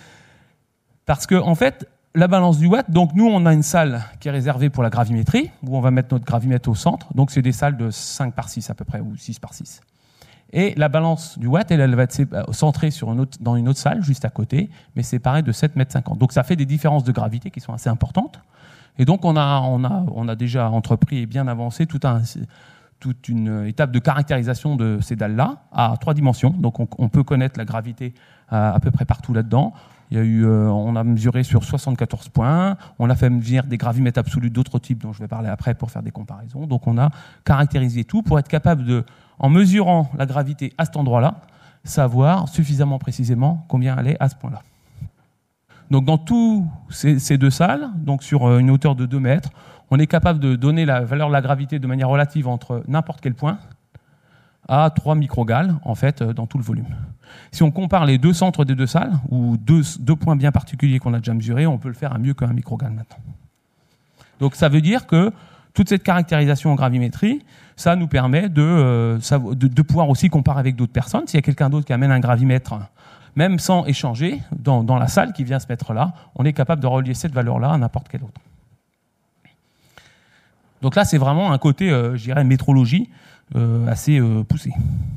Parce que, en fait, la balance du watt, donc nous, on a une salle qui est réservée pour la gravimétrie, où on va mettre notre gravimètre au centre. Donc, c'est des salles de 5 par 6 à peu près, ou 6 par 6. Et la balance du watt, elle va être centrée dans une autre salle, juste à côté, mais séparée de 7,50 mètres. Donc, ça fait des différences de gravité qui sont assez importantes. Et donc, on a déjà entrepris et bien avancé toute une étape de caractérisation de ces dalles-là à 3 dimensions. Donc, on peut connaître la gravité à peu près partout là-dedans. On a mesuré sur 74 points, on a fait mesurer des gravimètres absolus d'autres types dont je vais parler après pour faire des comparaisons. Donc on a caractérisé tout pour être capable de, en mesurant la gravité à cet endroit-là, savoir suffisamment précisément combien elle est à ce point-là. Donc dans tous ces deux salles, donc sur une hauteur de 2 mètres, on est capable de donner la valeur de la gravité de manière relative entre n'importe quel point à 3 microgals, en fait, dans tout le volume. Si on compare les deux centres des deux salles, ou deux points bien particuliers qu'on a déjà mesurés, on peut le faire à mieux qu'1 microgal maintenant. Donc ça veut dire que toute cette caractérisation en gravimétrie, ça nous permet de pouvoir aussi comparer avec d'autres personnes. S'il y a quelqu'un d'autre qui amène un gravimètre, même sans échanger, dans la salle qui vient se mettre là, on est capable de relier cette valeur-là à n'importe quelle autre. Donc là, c'est vraiment un côté, je dirais, métrologie assez poussé.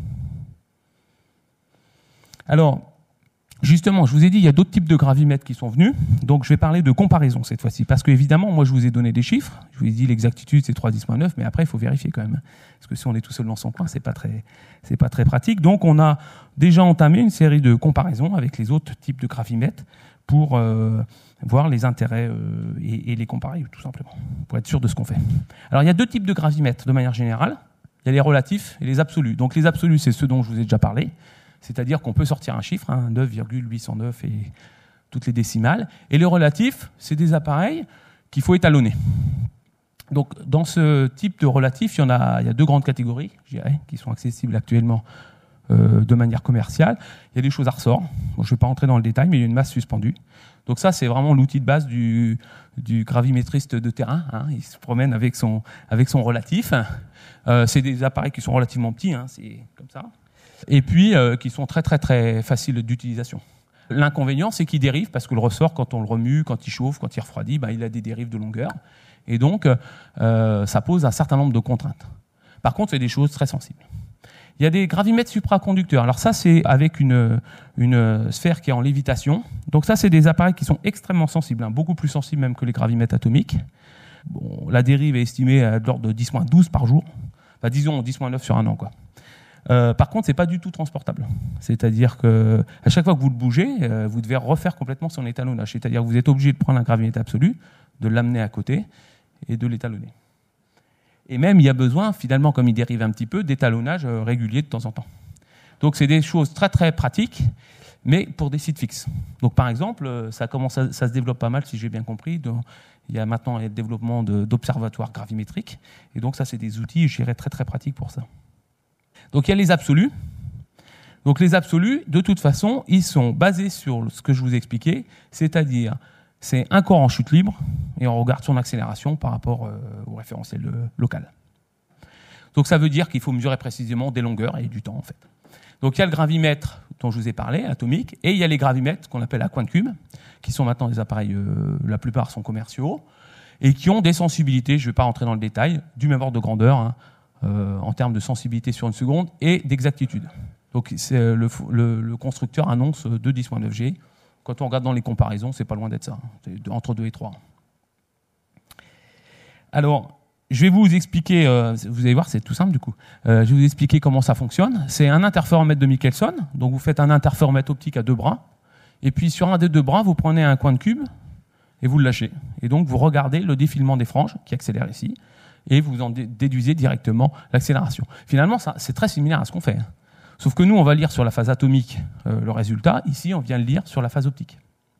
Alors, justement, je vous ai dit, il y a d'autres types de gravimètres qui sont venus. Donc, je vais parler de comparaison cette fois-ci. Parce qu'évidemment, moi, je vous ai donné des chiffres. Je vous ai dit l'exactitude, c'est 3,10-9, mais après, il faut vérifier quand même. Parce que si on est tout seul dans son coin, c'est pas très pratique. Donc, on a déjà entamé une série de comparaisons avec les autres types de gravimètres pour voir les intérêts et les comparer, tout simplement, pour être sûr de ce qu'on fait. Alors, il y a deux types de gravimètres, de manière générale. Il y a les relatifs et les absolus. Donc, les absolus, c'est ceux dont je vous ai déjà parlé. C'est-à-dire qu'on peut sortir un chiffre, 9,809 et toutes les décimales. Et les relatifs, c'est des appareils qu'il faut étalonner. Donc, dans ce type de relatif, il y a deux grandes catégories, je dirais, qui sont accessibles actuellement de manière commerciale. Il y a des choses à ressort. Bon, je ne vais pas entrer dans le détail, mais il y a une masse suspendue. Donc ça, c'est vraiment l'outil de base du gravimétriste de terrain. Il se promène avec son relatif. C'est des appareils qui sont relativement petits, c'est comme ça. Et puis qui sont très très très faciles d'utilisation. L'inconvénient, c'est qu'il dérive parce que le ressort, quand on le remue, quand il chauffe, quand il refroidit, il a des dérives de longueur. Et donc, ça pose un certain nombre de contraintes. Par contre, c'est des choses très sensibles. Il y a des gravimètres supraconducteurs. Alors ça, c'est avec une sphère qui est en lévitation. Donc ça, c'est des appareils qui sont extrêmement sensibles, beaucoup plus sensibles même que les gravimètres atomiques. Bon, la dérive est estimée à de l'ordre de 10-12 par jour. Enfin, disons 10-9 sur un an, quoi. Par contre, c'est pas du tout transportable. C'est-à-dire que à chaque fois que vous le bougez, vous devez refaire complètement son étalonnage. C'est-à-dire que vous êtes obligé de prendre un gravimètre absolu, de l'amener à côté et de l'étalonner. Et même, il y a besoin, finalement, comme il dérive un petit peu, d'étalonnage régulier de temps en temps. Donc, c'est des choses très très pratiques, mais pour des sites fixes. Donc par exemple, ça se développe pas mal, si j'ai bien compris. Il y a maintenant le développement d'observatoires gravimétriques, et donc ça, c'est des outils, je dirais, très très pratiques pour ça. Donc il y a les absolus. Donc les absolus, de toute façon, ils sont basés sur ce que je vous ai expliqué, c'est-à-dire c'est un corps en chute libre et on regarde son accélération par rapport au référentiel local. Donc ça veut dire qu'il faut mesurer précisément des longueurs et du temps en fait. Donc il y a le gravimètre dont je vous ai parlé, atomique, et il y a les gravimètres qu'on appelle à coin de cube, qui sont maintenant des appareils, la plupart sont commerciaux, et qui ont des sensibilités, je ne vais pas rentrer dans le détail, du même ordre de grandeur, en termes de sensibilité sur une seconde et d'exactitude. Donc le constructeur annonce 2 10-9 G. Quand on regarde dans les comparaisons, c'est pas loin d'être ça. C'est entre 2 et 3. Alors, je vais vous expliquer, vous allez voir, c'est tout simple du coup. Je vais vous expliquer comment ça fonctionne. C'est un interféromètre de Michelson. Donc vous faites un interféromètre optique à 2 bras. Et puis sur un des 2 bras, vous prenez un coin de cube et vous le lâchez. Et donc vous regardez le défilement des franges qui accélère ici. Et vous en déduisez directement l'accélération. Finalement, c'est très similaire à ce qu'on fait. Sauf que nous, on va lire sur la phase atomique le résultat. Ici, on vient le lire sur la phase optique.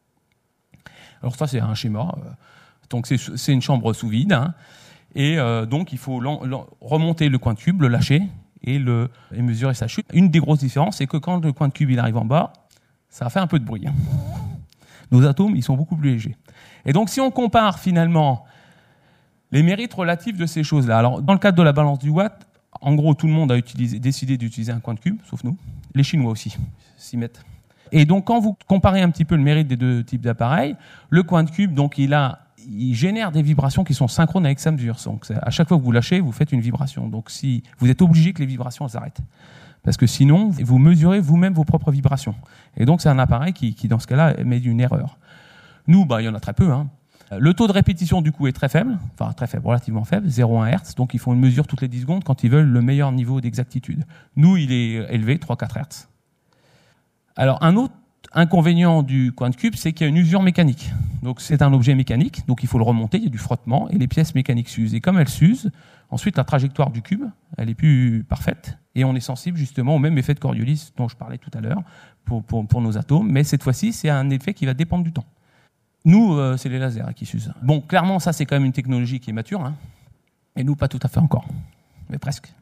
Alors ça, c'est un schéma. Donc c'est une chambre sous vide. Hein, et donc, il faut remonter le coin de cube, le lâcher et mesurer sa chute. Une des grosses différences, c'est que quand le coin de cube il arrive en bas, ça fait un peu de bruit. Hein. Nos atomes, ils sont beaucoup plus légers. Et donc, si on compare finalement les mérites relatifs de ces choses-là. Alors, dans le cadre de la balance du watt, en gros, tout le monde a décidé d'utiliser un coin de cube, sauf nous. Les Chinois aussi s'y mettent. Et donc, quand vous comparez un petit peu le mérite des 2 types d'appareils, le coin de cube, donc, il génère des vibrations qui sont synchrones avec sa mesure. Donc, à chaque fois que vous lâchez, vous faites une vibration. Donc, si vous êtes obligé que les vibrations s'arrêtent. Parce que sinon, vous mesurez vous-même vos propres vibrations. Et donc, c'est un appareil qui dans ce cas-là, émet une erreur. Nous, il y en a très peu, hein. Le taux de répétition, du coup, est très faible, relativement faible, 0,1 Hz. Donc, ils font une mesure toutes les 10 secondes quand ils veulent le meilleur niveau d'exactitude. Nous, il est élevé, 3-4 Hz. Alors, un autre inconvénient du coin de cube, c'est qu'il y a une usure mécanique. Donc, c'est un objet mécanique, donc il faut le remonter, il y a du frottement, et les pièces mécaniques s'usent. Et comme elles s'usent, ensuite, la trajectoire du cube, elle est plus parfaite, et on est sensible justement au même effet de Coriolis dont je parlais tout à l'heure pour nos atomes, mais cette fois-ci, c'est un effet qui va dépendre du temps. Nous, c'est les lasers qui s'usent. Bon, clairement, ça, c'est quand même une technologie qui est mature. Hein. Et nous, pas tout à fait encore. Mais presque.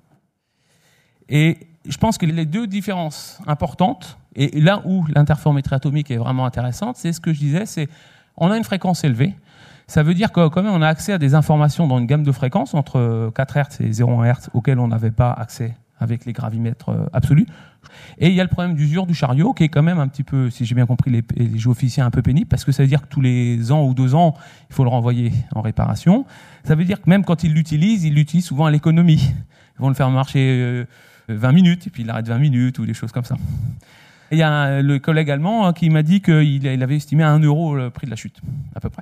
Et je pense que les 2 différences importantes, et là où l'interférométrie atomique est vraiment intéressante, c'est ce que je disais, c'est on a une fréquence élevée. Ça veut dire que quand même, on a accès à des informations dans une gamme de fréquences entre 4 Hz et 0,1 Hz auxquelles on n'avait pas accès avec les gravimètres absolus. Et il y a le problème d'usure du chariot qui est quand même un petit peu, si j'ai bien compris, les géophysiciens un peu pénible, parce que ça veut dire que tous les ans ou 2 ans, il faut le renvoyer en réparation. Ça veut dire que même quand ils l'utilisent souvent à l'économie. Ils vont le faire marcher 20 minutes, et puis il arrête 20 minutes, ou des choses comme ça. Et il y a le collègue allemand qui m'a dit qu'il avait estimé à 1 euro le prix de la chute, à peu près.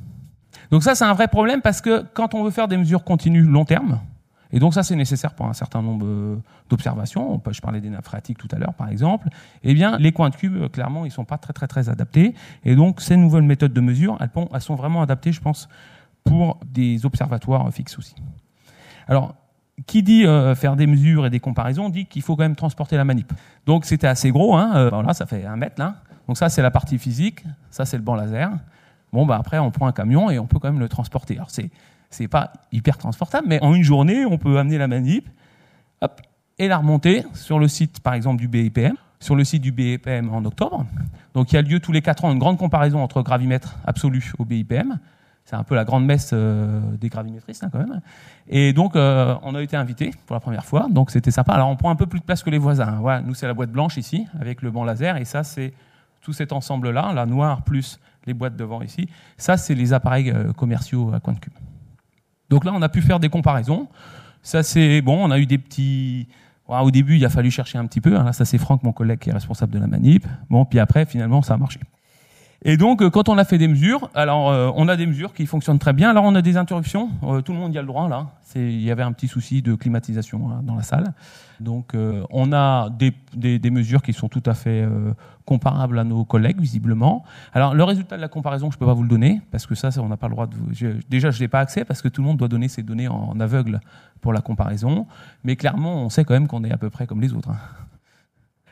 Donc ça, c'est un vrai problème, parce que quand on veut faire des mesures continues long terme, et donc ça, c'est nécessaire pour un certain nombre d'observations. Je parlais des nappes phréatiques tout à l'heure, par exemple. Eh bien, les coins de cube, clairement, ils sont pas très, très, très adaptés. Et donc, ces nouvelles méthodes de mesure, elles sont vraiment adaptées, je pense, pour des observatoires fixes aussi. Alors, qui dit faire des mesures et des comparaisons, dit qu'il faut quand même transporter la manip. Donc, c'était assez gros. Hein. Voilà, ça fait 1 mètre, là. Donc ça, c'est la partie physique. Ça, c'est le banc laser. Bon, après, on prend un camion et on peut quand même le transporter. Alors, c'est pas hyper transportable, mais en une journée, on peut amener la manip, hop, et la remonter sur le site, par exemple, du BIPM, sur le site du BIPM en octobre. Donc, il y a lieu tous les 4 ans une grande comparaison entre gravimètre absolu au BIPM. C'est un peu la grande messe des gravimétristes, hein, quand même. Et donc, on a été invités pour la première fois, donc c'était sympa. Alors, on prend un peu plus de place que les voisins. Voilà, nous, c'est la boîte blanche ici, avec le banc laser, et ça, c'est tout cet ensemble-là, la noire plus les boîtes devant ici. Ça, c'est les appareils commerciaux à coin de cube. Donc là, on a pu faire des comparaisons. Ça, c'est bon. On a eu des petits. Voilà, au début, il a fallu chercher un petit peu. Là, ça, c'est Franck, mon collègue, qui est responsable de la manip. Bon, puis après, finalement, ça a marché. Et donc, quand on a fait des mesures, alors on a des mesures qui fonctionnent très bien. Alors, on a des interruptions. Tout le monde y a le droit, là. Il y avait un petit souci de climatisation dans la salle. Donc, on a des mesures qui sont tout à fait comparables à nos collègues, visiblement. Alors, le résultat de la comparaison, je ne peux pas vous le donner, parce que ça on n'a pas le droit de... Déjà, je n'ai pas accès, parce que tout le monde doit donner ses données en aveugle pour la comparaison. Mais clairement, on sait quand même qu'on est à peu près comme les autres. Hein.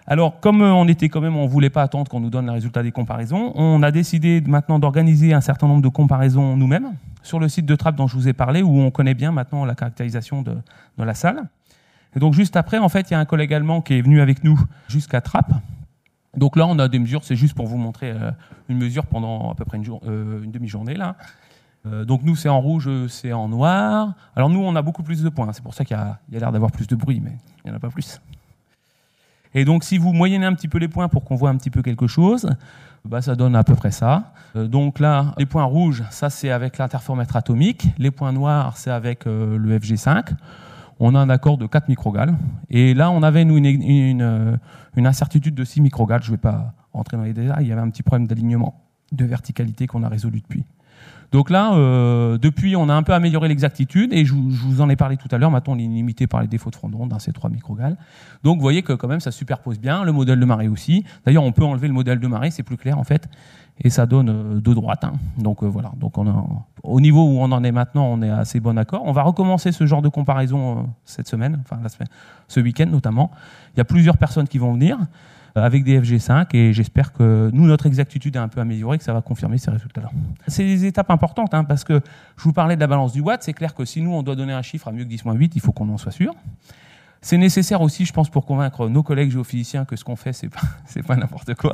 Alors, comme on voulait pas attendre qu'on nous donne les résultats des comparaisons, on a décidé maintenant d'organiser un certain nombre de comparaisons nous-mêmes sur le site de Trappes dont je vous ai parlé, où on connaît bien maintenant la caractérisation de la salle. Et donc, juste après, en fait, il y a un collègue allemand qui est venu avec nous jusqu'à Trappes. Donc là, on a des mesures, c'est juste pour vous montrer une mesure pendant à peu près une demi-journée, là. Donc nous, c'est en rouge, c'est en noir. Alors nous, on a beaucoup plus de points. C'est pour ça qu'il y a l'air d'avoir plus de bruit, mais il n'y en a pas plus. Et donc, si vous moyennez un petit peu les points pour qu'on voit un petit peu quelque chose, ça donne à peu près ça. Donc là, les points rouges, ça c'est avec l'interféromètre atomique. Les points noirs, c'est avec le FG5. On a un accord de 4 microgals. Et là, on avait, nous, une incertitude de 6 microgals. Je ne vais pas rentrer dans les détails. Il y avait un petit problème d'alignement, de verticalité qu'on a résolu depuis. Donc là, depuis, on a un peu amélioré l'exactitude, et je vous en ai parlé tout à l'heure. Maintenant, on est limité par les défauts de front d'onde, ces 3 microgals. Donc, vous voyez que quand même, ça superpose bien. Le modèle de marée aussi. D'ailleurs, on peut enlever le modèle de marée, c'est plus clair en fait, et ça donne de droite. Donc voilà. Donc au niveau où on en est maintenant, on est à assez bon accord. On va recommencer ce genre de comparaison cette semaine, ce week-end notamment. Il y a plusieurs personnes qui vont venir avec des FG5, et j'espère que nous, notre exactitude est un peu améliorée, que ça va confirmer ces résultats-là. C'est des étapes importantes, parce que je vous parlais de la balance du watt. C'est clair que si nous, on doit donner un chiffre à mieux que 10-8, il faut qu'on en soit sûr. C'est nécessaire aussi, je pense, pour convaincre nos collègues géophysiciens que ce qu'on fait, c'est pas n'importe quoi.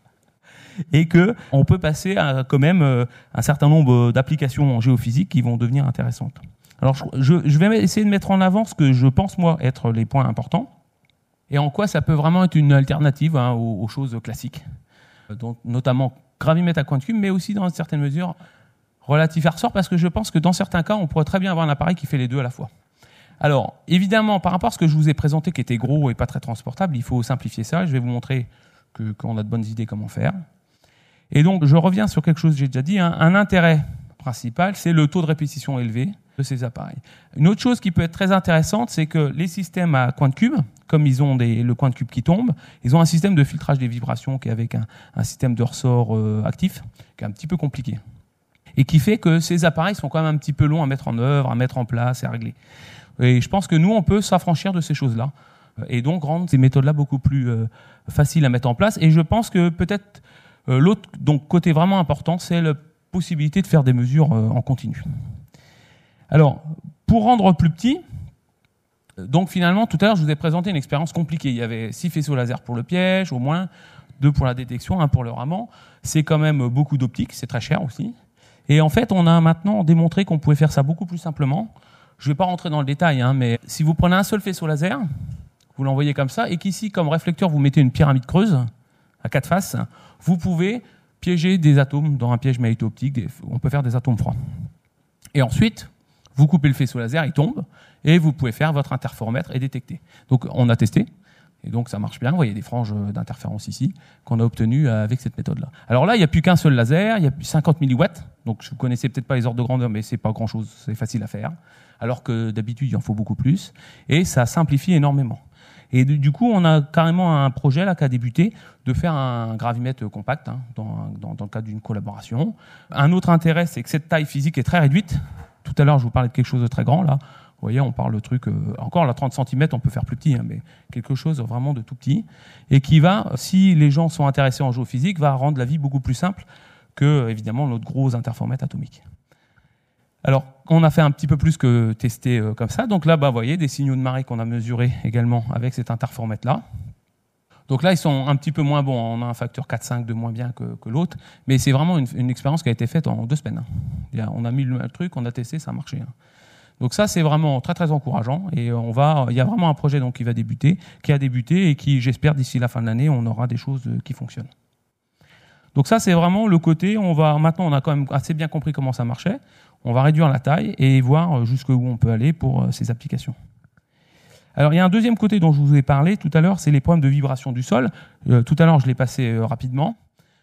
Et qu'on peut passer à quand même un certain nombre d'applications en géophysique qui vont devenir intéressantes. Alors, je vais essayer de mettre en avant ce que je pense, moi, être les points importants, et en quoi ça peut vraiment être une alternative aux choses classiques, donc, notamment gravimètre à coin de cube, mais aussi dans une certaine mesure relatif à ressort, parce que je pense que dans certains cas, on pourrait très bien avoir un appareil qui fait les deux à la fois. Alors, évidemment, par rapport à ce que je vous ai présenté, qui était gros et pas très transportable, il faut simplifier ça. Je vais vous montrer qu'on a de bonnes idées comment faire. Et donc, je reviens sur quelque chose que j'ai déjà dit. Un intérêt principal, c'est le taux de répétition élevé de ces appareils. Une autre chose qui peut être très intéressante, c'est que les systèmes à coin de cube, comme ils ont le coin de cube qui tombe, ils ont un système de filtrage des vibrations qui est avec un système de ressort actif, qui est un petit peu compliqué, et qui fait que ces appareils sont quand même un petit peu longs à mettre en œuvre, à mettre en place et à régler. Et je pense que nous, on peut s'affranchir de ces choses-là, et donc rendre ces méthodes-là beaucoup plus faciles à mettre en place. Et je pense que peut-être l'autre côté vraiment important, c'est la possibilité de faire des mesures en continu. Alors, pour rendre plus petit, donc finalement, tout à l'heure, je vous ai présenté une expérience compliquée. Il y avait 6 faisceaux laser pour le piège, au moins 2 pour la détection, 1 pour le raman. C'est quand même beaucoup d'optique, c'est très cher aussi. Et en fait, on a maintenant démontré qu'on pouvait faire ça beaucoup plus simplement. Je ne vais pas rentrer dans le détail, mais si vous prenez un seul faisceau laser, vous l'envoyez comme ça, et qu'ici, comme réflecteur, vous mettez une pyramide creuse à 4 faces, vous pouvez piéger des atomes dans un piège magnéto-optique. On peut faire des atomes froids. Et ensuite, vous coupez le faisceau laser, il tombe, et vous pouvez faire votre interféromètre et détecter. Donc, on a testé, et donc ça marche bien. Vous voyez des franges d'interférence ici, qu'on a obtenues avec cette méthode-là. Alors là, il n'y a plus qu'un seul laser, il y a 50 milliwatts, donc vous ne connaissez peut-être pas les ordres de grandeur, mais c'est pas grand-chose, c'est facile à faire, alors que d'habitude, il en faut beaucoup plus, et ça simplifie énormément. Et du coup, on a carrément un projet là qui a débuté de faire un gravimètre compact dans le cadre d'une collaboration. Un autre intérêt, c'est que cette taille physique est très réduite. Tout à l'heure, je vous parlais de quelque chose de très grand là. Vous voyez, on parle de truc encore là 30 cm, on peut faire plus petit, mais quelque chose vraiment de tout petit, et qui va, si les gens sont intéressés en géophysique, va rendre la vie beaucoup plus simple que évidemment notre gros interféromètre atomique. Alors, on a fait un petit peu plus que tester comme ça. Donc là, vous voyez, des signaux de marée qu'on a mesurés également avec cet interféromètre-là. Donc là, ils sont un petit peu moins bons. On a un facteur 4-5 de moins bien que l'autre. Mais c'est vraiment une expérience qui a été faite en 2 semaines. On a mis le truc, on a testé, ça a marché. Donc ça, c'est vraiment très, très encourageant. Et il y a vraiment un projet qui a débuté et qui, j'espère, d'ici la fin de l'année, on aura des choses qui fonctionnent. Donc ça, c'est vraiment le côté, maintenant, on a quand même assez bien compris comment ça marchait. On va réduire la taille et voir jusqu'où on peut aller pour ces applications. Alors, il y a un deuxième côté dont je vous ai parlé tout à l'heure, c'est les problèmes de vibration du sol. Tout à l'heure, je l'ai passé rapidement.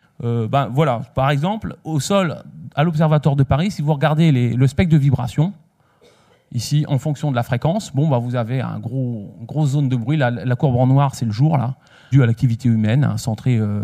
Voilà, par exemple, au sol, à l'Observatoire de Paris, si vous regardez le spectre de vibration, ici, en fonction de la fréquence, vous avez une grosse zone de bruit. La courbe en noir, c'est le jour, là, dû à l'activité humaine, centrée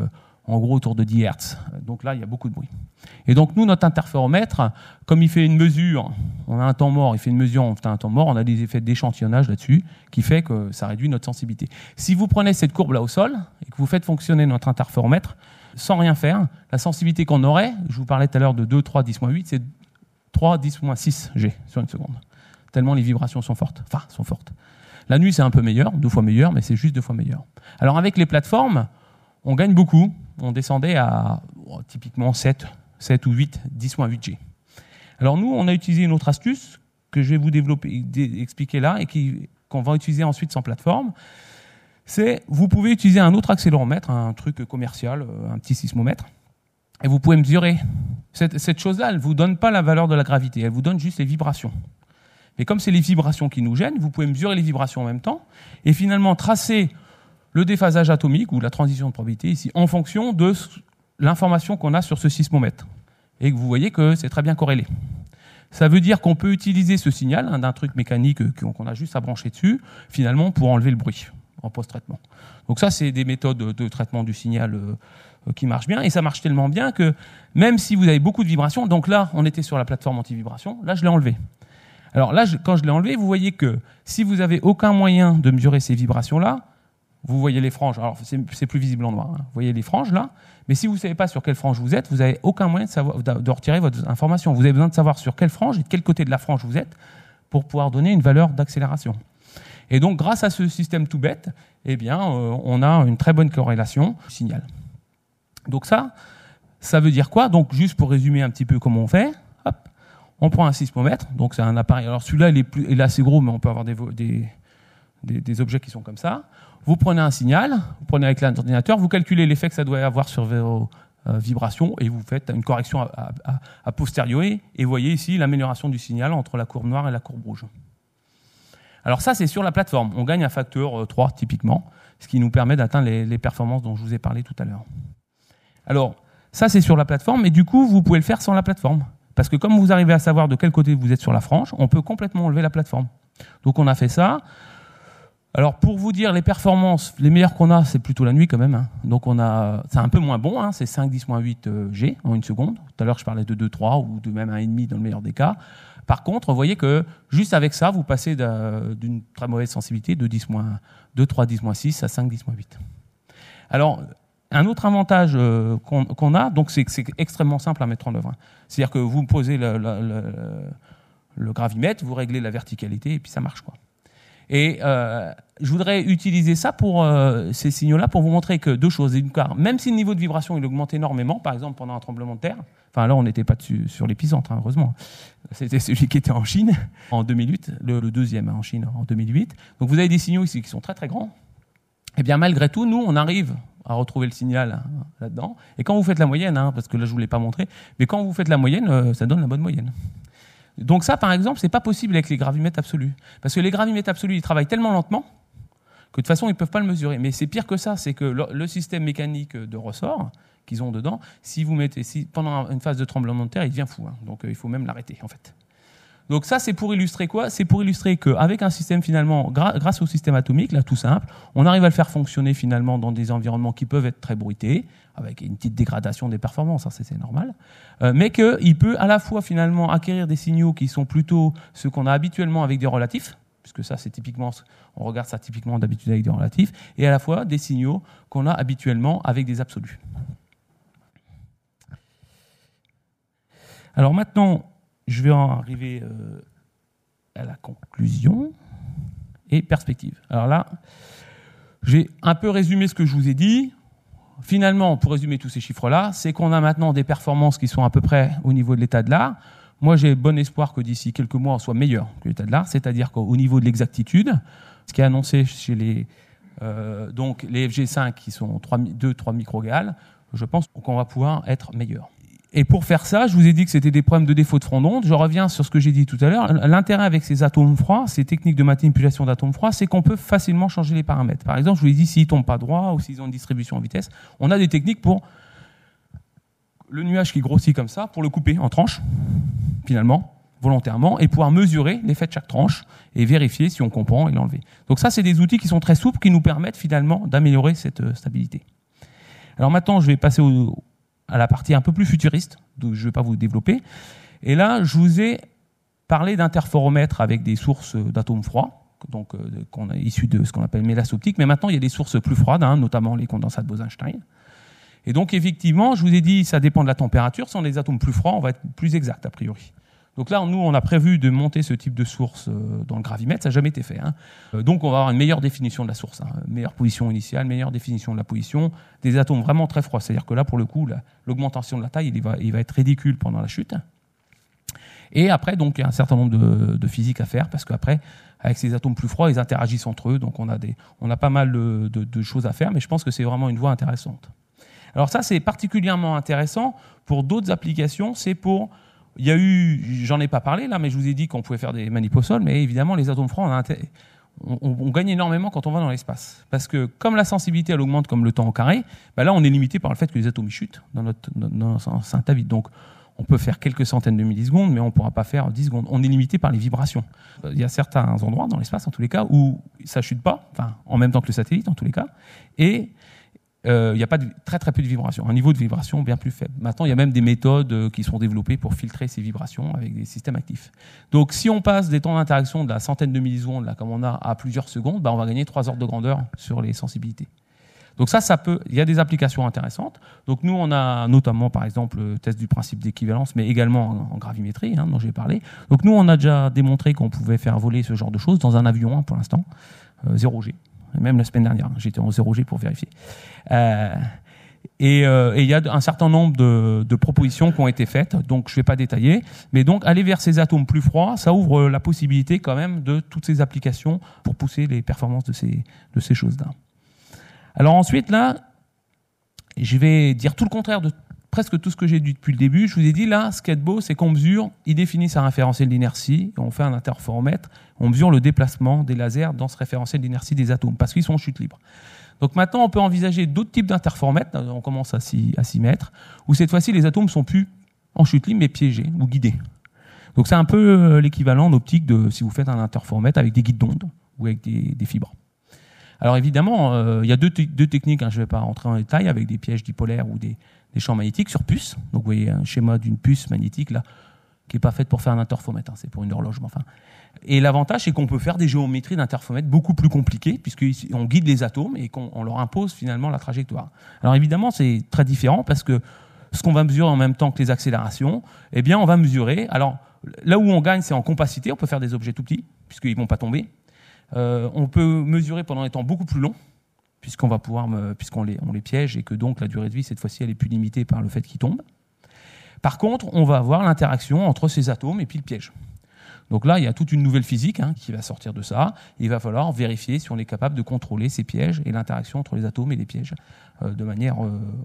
en gros autour de 10 Hz. Donc là, il y a beaucoup de bruit. Et donc nous, notre interféromètre, comme il fait une mesure, on a un temps mort, il fait une mesure, on fait un temps mort, on a des effets d'échantillonnage là-dessus, qui fait que ça réduit notre sensibilité. Si vous prenez cette courbe là au sol, et que vous faites fonctionner notre interféromètre, sans rien faire, la sensibilité qu'on aurait, je vous parlais tout à l'heure de 2, 3, 10-8, c'est 3, 10-6 G sur une seconde. Tellement les vibrations sont fortes. Enfin, sont fortes. La nuit, c'est un peu meilleur, 2 fois meilleur, mais c'est juste 2 fois meilleur. Alors avec les plateformes, on gagne beaucoup. On descendait à typiquement 7 ou 8, 10-8 G. Alors nous, on a utilisé une autre astuce que je vais vous expliquer là et qu'on va utiliser ensuite sans plateforme. C'est, vous pouvez utiliser un autre accéléromètre, un truc commercial, un petit sismomètre, et vous pouvez mesurer. Cette chose-là, elle ne vous donne pas la valeur de la gravité, elle vous donne juste les vibrations. Mais comme c'est les vibrations qui nous gênent, vous pouvez mesurer les vibrations en même temps, et finalement tracer le déphasage atomique, ou la transition de probabilité ici, en fonction de l'information qu'on a sur ce sismomètre. Et que vous voyez que c'est très bien corrélé. Ça veut dire qu'on peut utiliser ce signal, d'un truc mécanique qu'on a juste à brancher dessus, finalement, pour enlever le bruit en post-traitement. Donc ça, c'est des méthodes de traitement du signal qui marchent bien, et ça marche tellement bien que même si vous avez beaucoup de vibrations, donc là, on était sur la plateforme anti-vibration, là, je l'ai enlevé. Alors là, quand je l'ai enlevé, vous voyez que si vous n'avez aucun moyen de mesurer ces vibrations-là, vous voyez les franges, alors c'est plus visible en noir, hein. Vous voyez les franges là, mais si vous ne savez pas sur quelle frange vous êtes, vous n'avez aucun moyen de retirer votre information. Vous avez besoin de savoir sur quelle frange et de quel côté de la frange vous êtes pour pouvoir donner une valeur d'accélération. Et donc, grâce à ce système tout bête, eh bien, on a une très bonne corrélation du signal. Donc ça veut dire quoi? Donc, juste pour résumer un petit peu comment on fait, hop, on prend un sismomètre, donc c'est un appareil. Alors celui-là, il est assez gros, mais on peut avoir des objets qui sont comme ça. Vous prenez un signal, vous prenez avec l'ordinateur, vous calculez l'effet que ça doit avoir sur vos vibrations et vous faites une correction a posteriori et vous voyez ici l'amélioration du signal entre la courbe noire et la courbe rouge. Alors ça, c'est sur la plateforme. On gagne un facteur 3 typiquement, ce qui nous permet d'atteindre les performances dont je vous ai parlé tout à l'heure. Alors, ça, c'est sur la plateforme et du coup, vous pouvez le faire sans la plateforme. Parce que comme vous arrivez à savoir de quel côté vous êtes sur la frange, on peut complètement enlever la plateforme. Donc on a fait ça. Alors pour vous dire les performances, les meilleures qu'on a, c'est plutôt la nuit quand même. Hein. Donc c'est un peu moins bon, hein, c'est 5, 10-8 G en une seconde. Tout à l'heure je parlais de 2, 3 ou de même 1,5 dans le meilleur des cas. Par contre, vous voyez que juste avec ça, vous passez d'une très mauvaise sensibilité de 2, 3, 10-6 à 5, 10-8. Alors un autre avantage qu'on a, donc c'est extrêmement simple à mettre en œuvre. Hein. C'est-à-dire que vous posez le gravimètre, vous réglez la verticalité et puis ça marche quoi. Et je voudrais utiliser ça pour ces signaux-là pour vous montrer que deux choses. D'une part, même si le niveau de vibration il augmente énormément, par exemple pendant un tremblement de terre, enfin là on n'était pas sur l'épicentre, hein, heureusement. C'était celui qui était en Chine en 2008, le deuxième en Chine en 2008. Donc vous avez des signaux ici qui sont très très grands. Et bien malgré tout, nous on arrive à retrouver le signal là-dedans. Et quand vous faites la moyenne, hein, parce que là je ne vous l'ai pas montré, mais quand vous faites la moyenne, ça donne la bonne moyenne. Donc ça, par exemple, c'est pas possible avec les gravimètres absolus. Parce que les gravimètres absolus, ils travaillent tellement lentement que de toute façon, ils peuvent pas le mesurer. Mais c'est pire que ça, c'est que le système mécanique de ressort qu'ils ont dedans, si pendant une phase de tremblement de terre, il devient fou. Hein. Donc il faut même l'arrêter, en fait. Donc ça, c'est pour illustrer quoi? C'est pour illustrer qu'avec un système finalement, grâce au système atomique, là tout simple, on arrive à le faire fonctionner finalement dans des environnements qui peuvent être très bruités, avec une petite dégradation des performances, hein, c'est normal, mais qu'il peut à la fois finalement acquérir des signaux qui sont plutôt ceux qu'on a habituellement avec des relatifs, puisque ça c'est typiquement, on regarde ça typiquement d'habitude avec des relatifs, et à la fois des signaux qu'on a habituellement avec des absolus. Alors maintenant, je vais en arriver à la conclusion et perspective. Alors là, j'ai un peu résumé ce que je vous ai dit. Finalement, pour résumer tous ces chiffres-là, c'est qu'on a maintenant des performances qui sont à peu près au niveau de l'état de l'art. Moi, j'ai bon espoir que d'ici quelques mois, on soit meilleur que l'état de l'art, c'est-à-dire qu'au niveau de l'exactitude, ce qui est annoncé chez les FG5 qui sont 2-3 microgales, je pense qu'on va pouvoir être meilleur. Et pour faire ça, je vous ai dit que c'était des problèmes de défaut de front d'onde. Je reviens sur ce que j'ai dit tout à l'heure. L'intérêt avec ces atomes froids, ces techniques de manipulation d'atomes froids, c'est qu'on peut facilement changer les paramètres. Par exemple, je vous ai dit, s'ils tombent pas droit ou s'ils ont une distribution en vitesse, on a des techniques pour le nuage qui grossit comme ça, pour le couper en tranches, finalement, volontairement, et pouvoir mesurer l'effet de chaque tranche et vérifier si on comprend et l'enlever. Donc ça, c'est des outils qui sont très souples, qui nous permettent finalement d'améliorer cette stabilité. Alors maintenant, je vais passer à la partie un peu plus futuriste, donc je ne vais pas vous développer. Et là, je vous ai parlé d'interféromètres avec des sources d'atomes froids, donc qu'on a issues de ce qu'on appelle mélasse optique. Mais maintenant, il y a des sources plus froides, notamment les condensats de Bose-Einstein. Et donc, effectivement, je vous ai dit, ça dépend de la température. Si on a des atomes plus froids, on va être plus exact, a priori. Donc là, nous, on a prévu de monter ce type de source dans le gravimètre. Ça n'a jamais été fait. Donc, on va avoir une meilleure définition de la source. Meilleure position initiale, meilleure définition de la position. Des atomes vraiment très froids. C'est-à-dire que là, pour le coup, l'augmentation de la taille, il va être ridicule pendant la chute. Et après, donc, il y a un certain nombre de physique à faire, parce qu'après, avec ces atomes plus froids, ils interagissent entre eux. Donc, on a pas mal de choses à faire, mais je pense que c'est vraiment une voie intéressante. Alors ça, c'est particulièrement intéressant pour d'autres applications. Il y a eu, j'en ai pas parlé là, mais je vous ai dit qu'on pouvait faire des manip au sol, mais évidemment, les atomes froids, on gagne énormément quand on va dans l'espace. Parce que comme la sensibilité, elle augmente comme le temps au carré, là, on est limité par le fait que les atomes chutent dans notre enceinte à vide. Donc, on peut faire quelques centaines de millisecondes, mais on ne pourra pas faire 10 secondes. On est limité par les vibrations. Il y a certains endroits dans l'espace, en tous les cas, où ça ne chute pas, en même temps que le satellite, en tous les cas, et il n'y a pas très très peu de vibrations, un niveau de vibration bien plus faible. Maintenant, il y a même des méthodes qui sont développées pour filtrer ces vibrations avec des systèmes actifs. Donc, si on passe des temps d'interaction de la centaine de millisecondes, là, comme on a, à plusieurs secondes, on va gagner 3 ordres de grandeur sur les sensibilités. Donc il y a des applications intéressantes. Donc nous, on a notamment, par exemple, le test du principe d'équivalence, mais également en gravimétrie, dont j'ai parlé. Donc nous, on a déjà démontré qu'on pouvait faire voler ce genre de choses dans un avion, pour l'instant, 0G. Même la semaine dernière, j'étais en 0G pour vérifier. Et il y a un certain nombre de propositions qui ont été faites, donc je ne vais pas détailler. Mais donc, aller vers ces atomes plus froids, ça ouvre la possibilité quand même de toutes ces applications pour pousser les performances de ces choses-là. Alors ensuite, là, je vais dire tout le contraire de presque tout ce que j'ai dit depuis le début. Je vous ai dit, là, ce qui est beau, c'est qu'on mesure, il définit sa référentiel d'inertie, on fait un interféromètre, on mesure le déplacement des lasers dans ce référentiel d'inertie des atomes, parce qu'ils sont en chute libre. Donc maintenant, on peut envisager d'autres types d'interféromètres, on commence à s'y mettre, où cette fois-ci, les atomes sont plus en chute libre, mais piégés ou guidés. Donc c'est un peu l'équivalent en optique de si vous faites un interféromètre avec des guides d'ondes ou avec des fibres. Alors évidemment, il y a deux techniques, je ne vais pas rentrer en détail, avec des pièges dipolaires ou des champs magnétiques sur puce. Donc vous voyez un schéma d'une puce magnétique là, qui n'est pas faite pour faire un interféromètre, c'est pour une horloge. Et l'avantage, c'est qu'on peut faire des géométries d'interféromètre beaucoup plus compliquées, puisqu'on guide les atomes et qu'on leur impose finalement la trajectoire. Alors évidemment, c'est très différent, parce que ce qu'on va mesurer en même temps que les accélérations, on va mesurer. Alors là où on gagne, c'est en compacité. On peut faire des objets tout petits, puisqu'ils ne vont pas tomber. On peut mesurer pendant des temps beaucoup plus longs, puisqu'on les piège, et que donc la durée de vie, cette fois-ci, elle est plus limitée par le fait qu'ils tombent. Par contre, on va avoir l'interaction entre ces atomes et puis le piège. Donc là, il y a toute une nouvelle physique qui va sortir de ça. Il va falloir vérifier si on est capable de contrôler ces pièges et l'interaction entre les atomes et les pièges de manière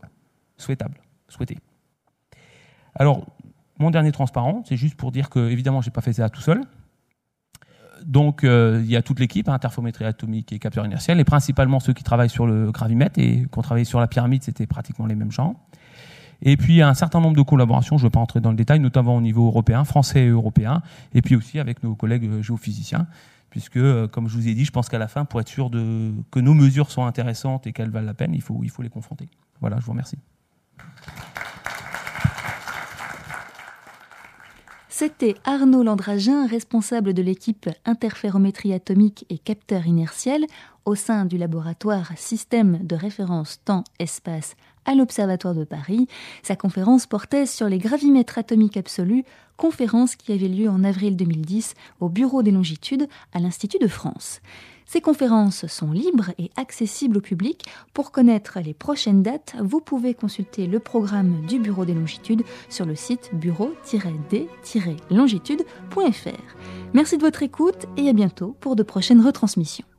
souhaitée. Alors, mon dernier transparent, c'est juste pour dire que, évidemment, je n'ai pas fait ça tout seul. Donc, il y a toute l'équipe, interférométrie atomique et capteur inertiel, et principalement ceux qui travaillent sur le gravimètre, et qui ont travaillé sur la pyramide, c'était pratiquement les mêmes gens. Et puis, il y a un certain nombre de collaborations, je ne vais pas rentrer dans le détail, notamment au niveau européen, français et européen, et puis aussi avec nos collègues géophysiciens, puisque, comme je vous ai dit, je pense qu'à la fin, pour être sûr que nos mesures sont intéressantes et qu'elles valent la peine, il faut les confronter. Voilà, je vous remercie. C'était Arnaud Landragin, responsable de l'équipe interférométrie atomique et capteur inertiel au sein du laboratoire Système de référence temps-espace à l'Observatoire de Paris. Sa conférence portait sur les gravimètres atomiques absolus, conférence qui avait lieu en avril 2010 au Bureau des longitudes à l'Institut de France. Ces conférences sont libres et accessibles au public. Pour connaître les prochaines dates, vous pouvez consulter le programme du Bureau des longitudes sur le site bureau-d-longitude.fr. Merci de votre écoute et à bientôt pour de prochaines retransmissions.